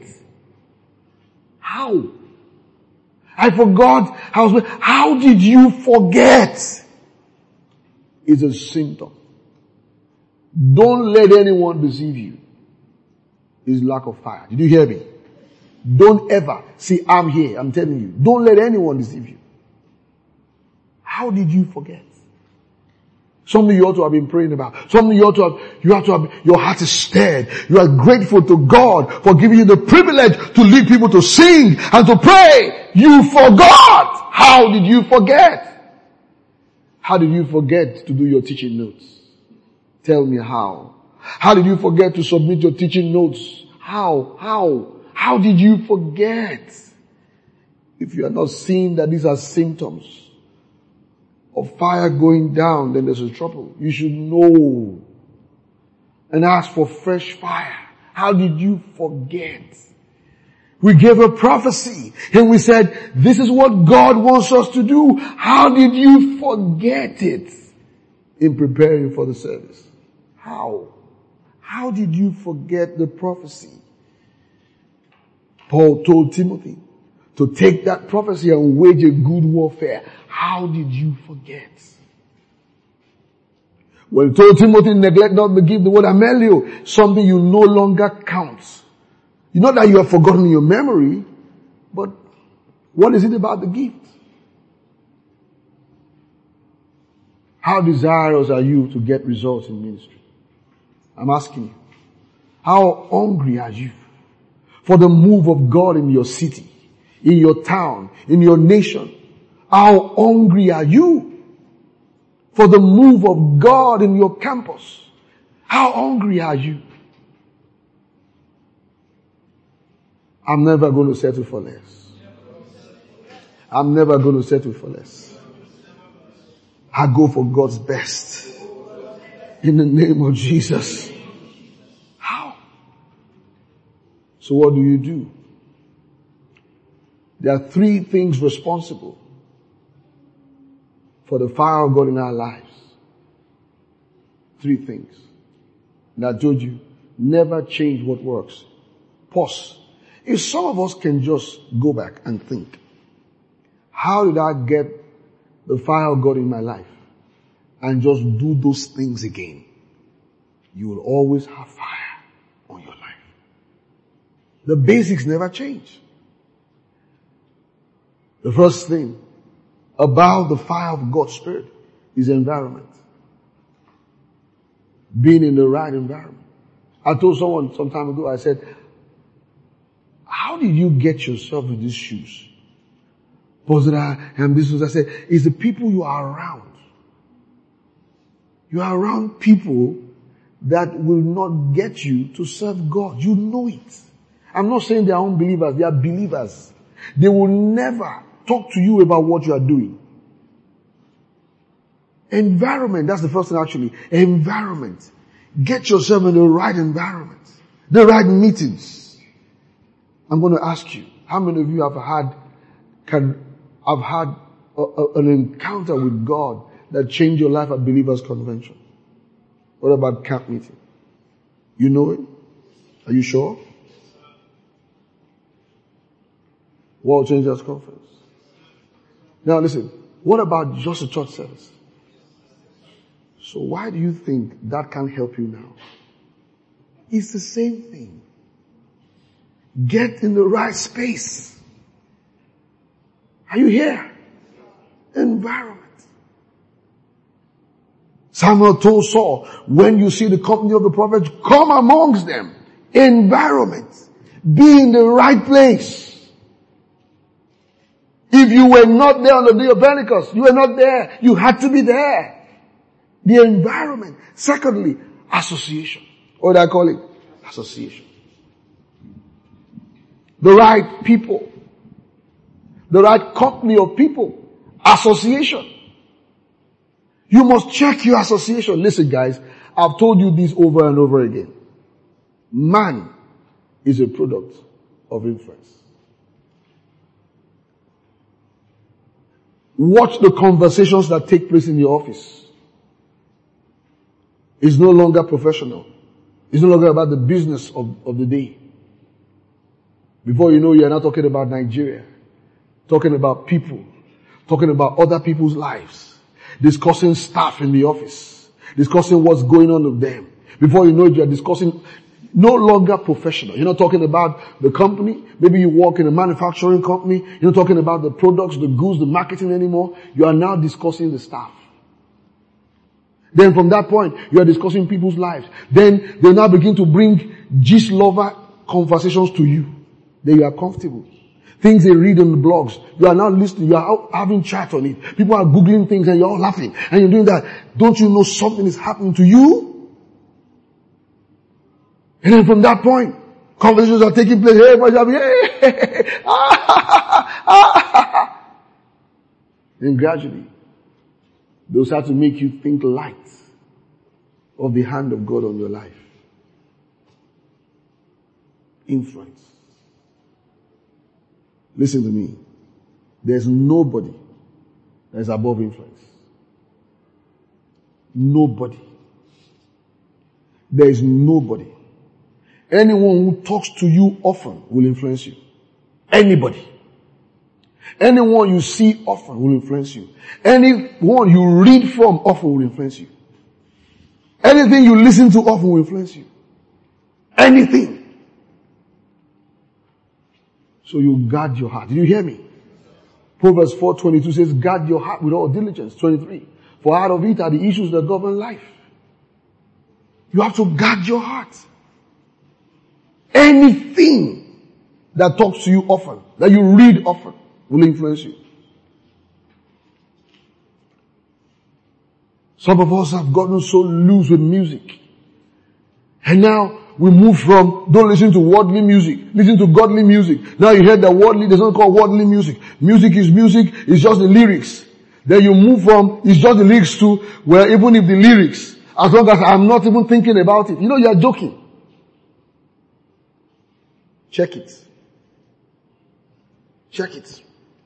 How? I forgot how did you forget? It's a symptom. Don't let anyone deceive you. It's lack of fire. Did you hear me? Don't ever see, I'm here, I'm telling you. Don't let anyone deceive you. How did you forget? Something you ought to have been praying about. Something you have to have, your heart is stirred. You are grateful to God for giving you the privilege to lead people to sing and to pray. You forgot. How did you forget? How did you forget to do your teaching notes? Tell me how. How did you forget to submit your teaching notes? How did you forget? If you are not seeing that these are symptoms of fire going down, then there's a trouble. You should know and ask for fresh fire. How did you forget? We gave a prophecy and we said, this is what God wants us to do. How did you forget it in preparing for the service? How? How did you forget the prophecy? Paul told Timothy to take that prophecy and wage a good warfare. How did you forget? When he told Timothy, neglect not to give the word amelio, something you no longer count. Not that you have forgotten your memory, but what is it about the gift? How desirous are you to get results in ministry? I'm asking you. How hungry are you for the move of God in your city, in your town, in your nation? How hungry are you for the move of God in your campus? How hungry are you? I'm never going to settle for less. I'm never going to settle for less. I go for God's best. In the name of Jesus. How? So what do? There are three things responsible for the fire of God in our lives. Three things. And I told you, never change what works. Pause. If some of us can just go back and think, how did I get the fire of God in my life? And just do those things again. You will always have fire on your life. The basics never change. The first thing about the fire of God's Spirit is environment. Being in the right environment. I told someone some time ago, I said, how did you get yourself in these shoes? And this was, I said, it's the people you are around. You are around people that will not get you to serve God. You know it. I'm not saying they are unbelievers. They are believers. They will never talk to you about what you are doing. Environment, that's the first thing actually. Environment. Get yourself in the right environment. The right meetings. I'm going to ask you, how many of you have had an encounter with God that changed your life at Believers Convention? What about camp meeting? You know it? Are you sure? World Changers Conference. Now listen, what about just a church service? So why do you think that can't help you now? It's the same thing. Get in the right space. Are you here? Environment. Samuel told Saul, when you see the company of the prophets, come amongst them. Environment. Be in the right place. If you were not there on the day of Pentecost, you were not there. You had to be there. The environment. Secondly, association. What do I call it? Association. The right people. The right company of people. Association. You must check your association. Listen guys, I've told you this over and over again. Man is a product of influence. Watch the conversations that take place in your office. It's no longer professional. It's no longer about the business of the day. Before you know, you're not talking about Nigeria. Talking about people. Talking about other people's lives. Discussing stuff in the office. Discussing what's going on with them. Before you know it, you're discussing no longer professional. You're not talking about the company. Maybe you work in a manufacturing company. You're not talking about the products, the goods, the marketing anymore. You are now discussing the staff. Then from that point, you are discussing people's lives. Then they now begin to bring gist lover conversations to you. Then you are comfortable. Things they read on the blogs. You are now listening. You are out having chat on it. People are Googling things and you're all laughing. And you're doing that. Don't you know something is happening to you? And then from that point, conversations are taking place. Hey, everybody's happy. Hey, Then gradually, they'll start to make you think light of the hand of God on your life. Influence. Listen to me. There's nobody that is above influence. Nobody. There is nobody. Anyone who talks to you often will influence you. Anybody. Anyone you see often will influence you. Anyone you read from often will influence you. Anything you listen to often will influence you. Anything. So you guard your heart. Did you hear me? Proverbs 4:22 says, guard your heart with all diligence. 23. For out of it are the issues that govern life. You have to guard your heart. Anything that talks to you often, that you read often, will influence you. Some of us have gotten so loose with music. And now we move from don't listen to worldly music, listen to godly music. Now you hear that worldly, there's not called worldly music. Music is music, it's just the lyrics. Then you move from it's just the lyrics to where even if the lyrics, as long as I'm not even thinking about it, you know you're joking. Check it. Check it.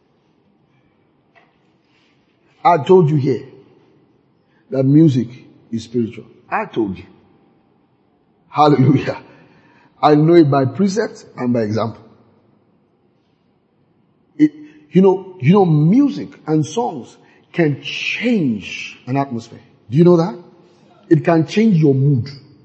I told you here that music is spiritual. I told you. Hallelujah. I know it by precept and by example. You know, music and songs can change an atmosphere. Do you know that? It can change your mood.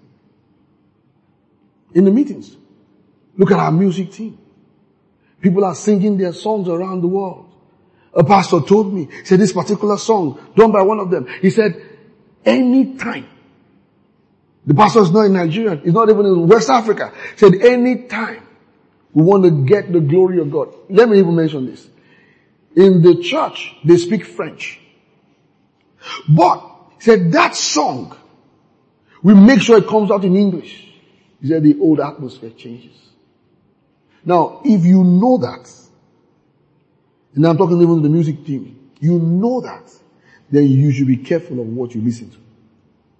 In the meetings. Look at our music team. People are singing their songs around the world. A pastor told me, he said this particular song, done by one of them, he said, anytime. The pastor is not in Nigeria, he's not even in West Africa. He said, anytime we want to get the glory of God. Let me even mention this. In the church, they speak French. But, he said, that song, we make sure it comes out in English. He said, the whole atmosphere changes. Now, if you know that, and I'm talking even to the music team, you know that, then you should be careful of what you listen to.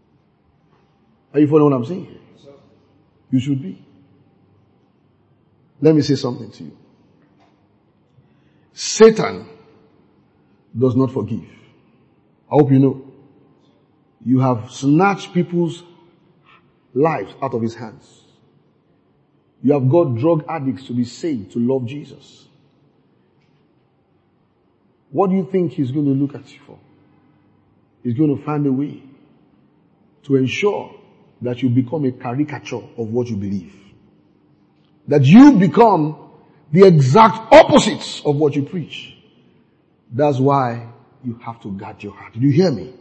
Are you following what I'm saying? You should be. Let me say something to you. Satan does not forgive. I hope you know. You have snatched people's lives out of his hands. You have got drug addicts to be saved, to love Jesus. What do you think he's going to look at you for? He's going to find a way to ensure that you become a caricature of what you believe. That you become the exact opposites of what you preach. That's why you have to guard your heart. Did you hear me?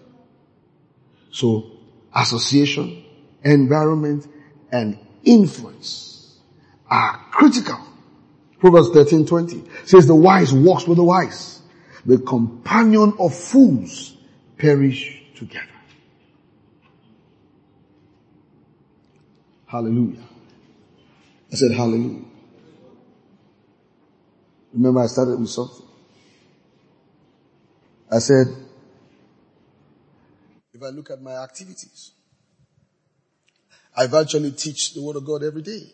So, association, environment, and influence are critical. Proverbs 13:20 says the wise walks with the wise. The companion of fools perish together. Hallelujah. I said hallelujah. Remember I started with something. I said, if I look at my activities, I virtually teach the Word of God every day.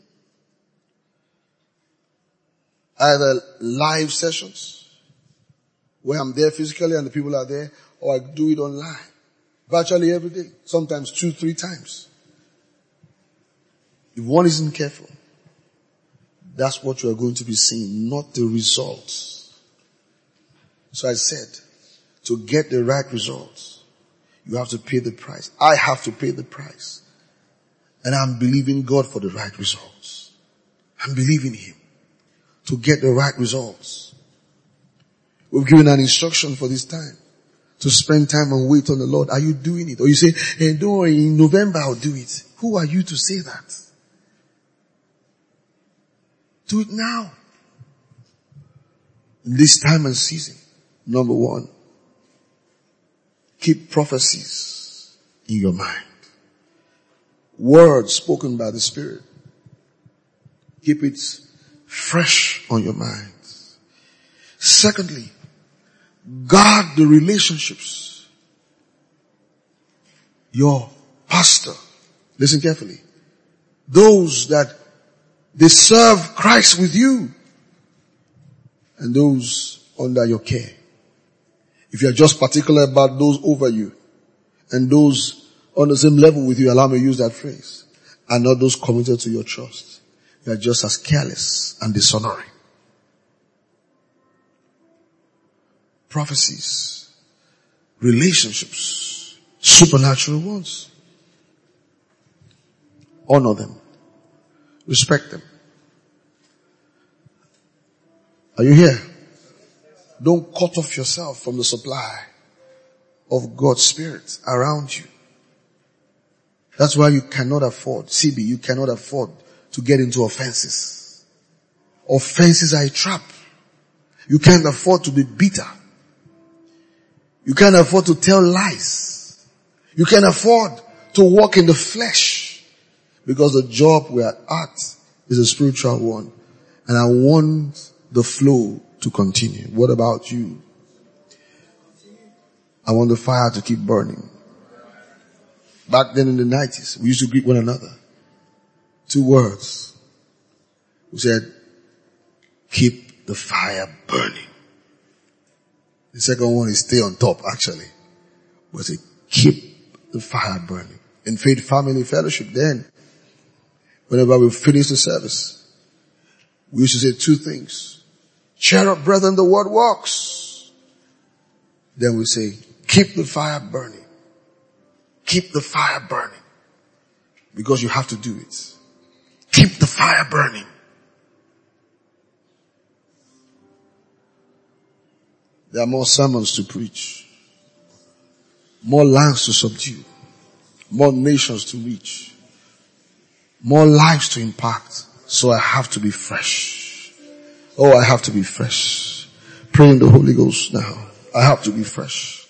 Either live sessions, where I'm there physically and the people are there, or I do it online. Virtually every day. Sometimes 2-3 times. If one isn't careful, that's what you are going to be seeing, not the results. So I said, to get the right results, you have to pay the price. I have to pay the price. And I'm believing God for the right results. I'm believing Him to get the right results. We've given an instruction for this time to spend time and wait on the Lord. Are you doing it? Or you say, hey, don't worry, in November I'll do it. Who are you to say that? Do it now. In this time and season. Number one, keep prophecies in your mind. Words spoken by the Spirit. Keep it fresh on your mind. Secondly, guard the relationships. Your pastor, listen carefully, those that they serve Christ with you and those under your care. If you are just particular about those over you and those on the same level with you, allow me to use that phrase, and not those committed to your trust. You are just as careless and dishonoring. Prophecies, relationships, supernatural ones. Honor them. Respect them. Are you here? Don't cut off yourself from the supply of God's Spirit around you. That's why you cannot afford, CB, you cannot afford to get into offenses. Offenses are a trap. You can't afford to be bitter. You can't afford to tell lies. You can't afford to walk in the flesh. Because the job we are at is a spiritual one. And I want the flow to continue. What about you? I want the fire to keep burning. Back then in the 90s, we used to greet one another. 2 words. We said, keep the fire burning. The second one is stay on top, actually. We say, keep the fire burning. In Faith Family Fellowship then, whenever we finish the service, we used to say 2 things. Cheer up, brethren, the word works. Then we say, keep the fire burning. Keep the fire burning. Because you have to do it. Keep the fire burning. There are more sermons to preach. More lands to subdue. More nations to reach. More lives to impact. So I have to be fresh. Oh, I have to be fresh. Pray in the Holy Ghost now. I have to be fresh.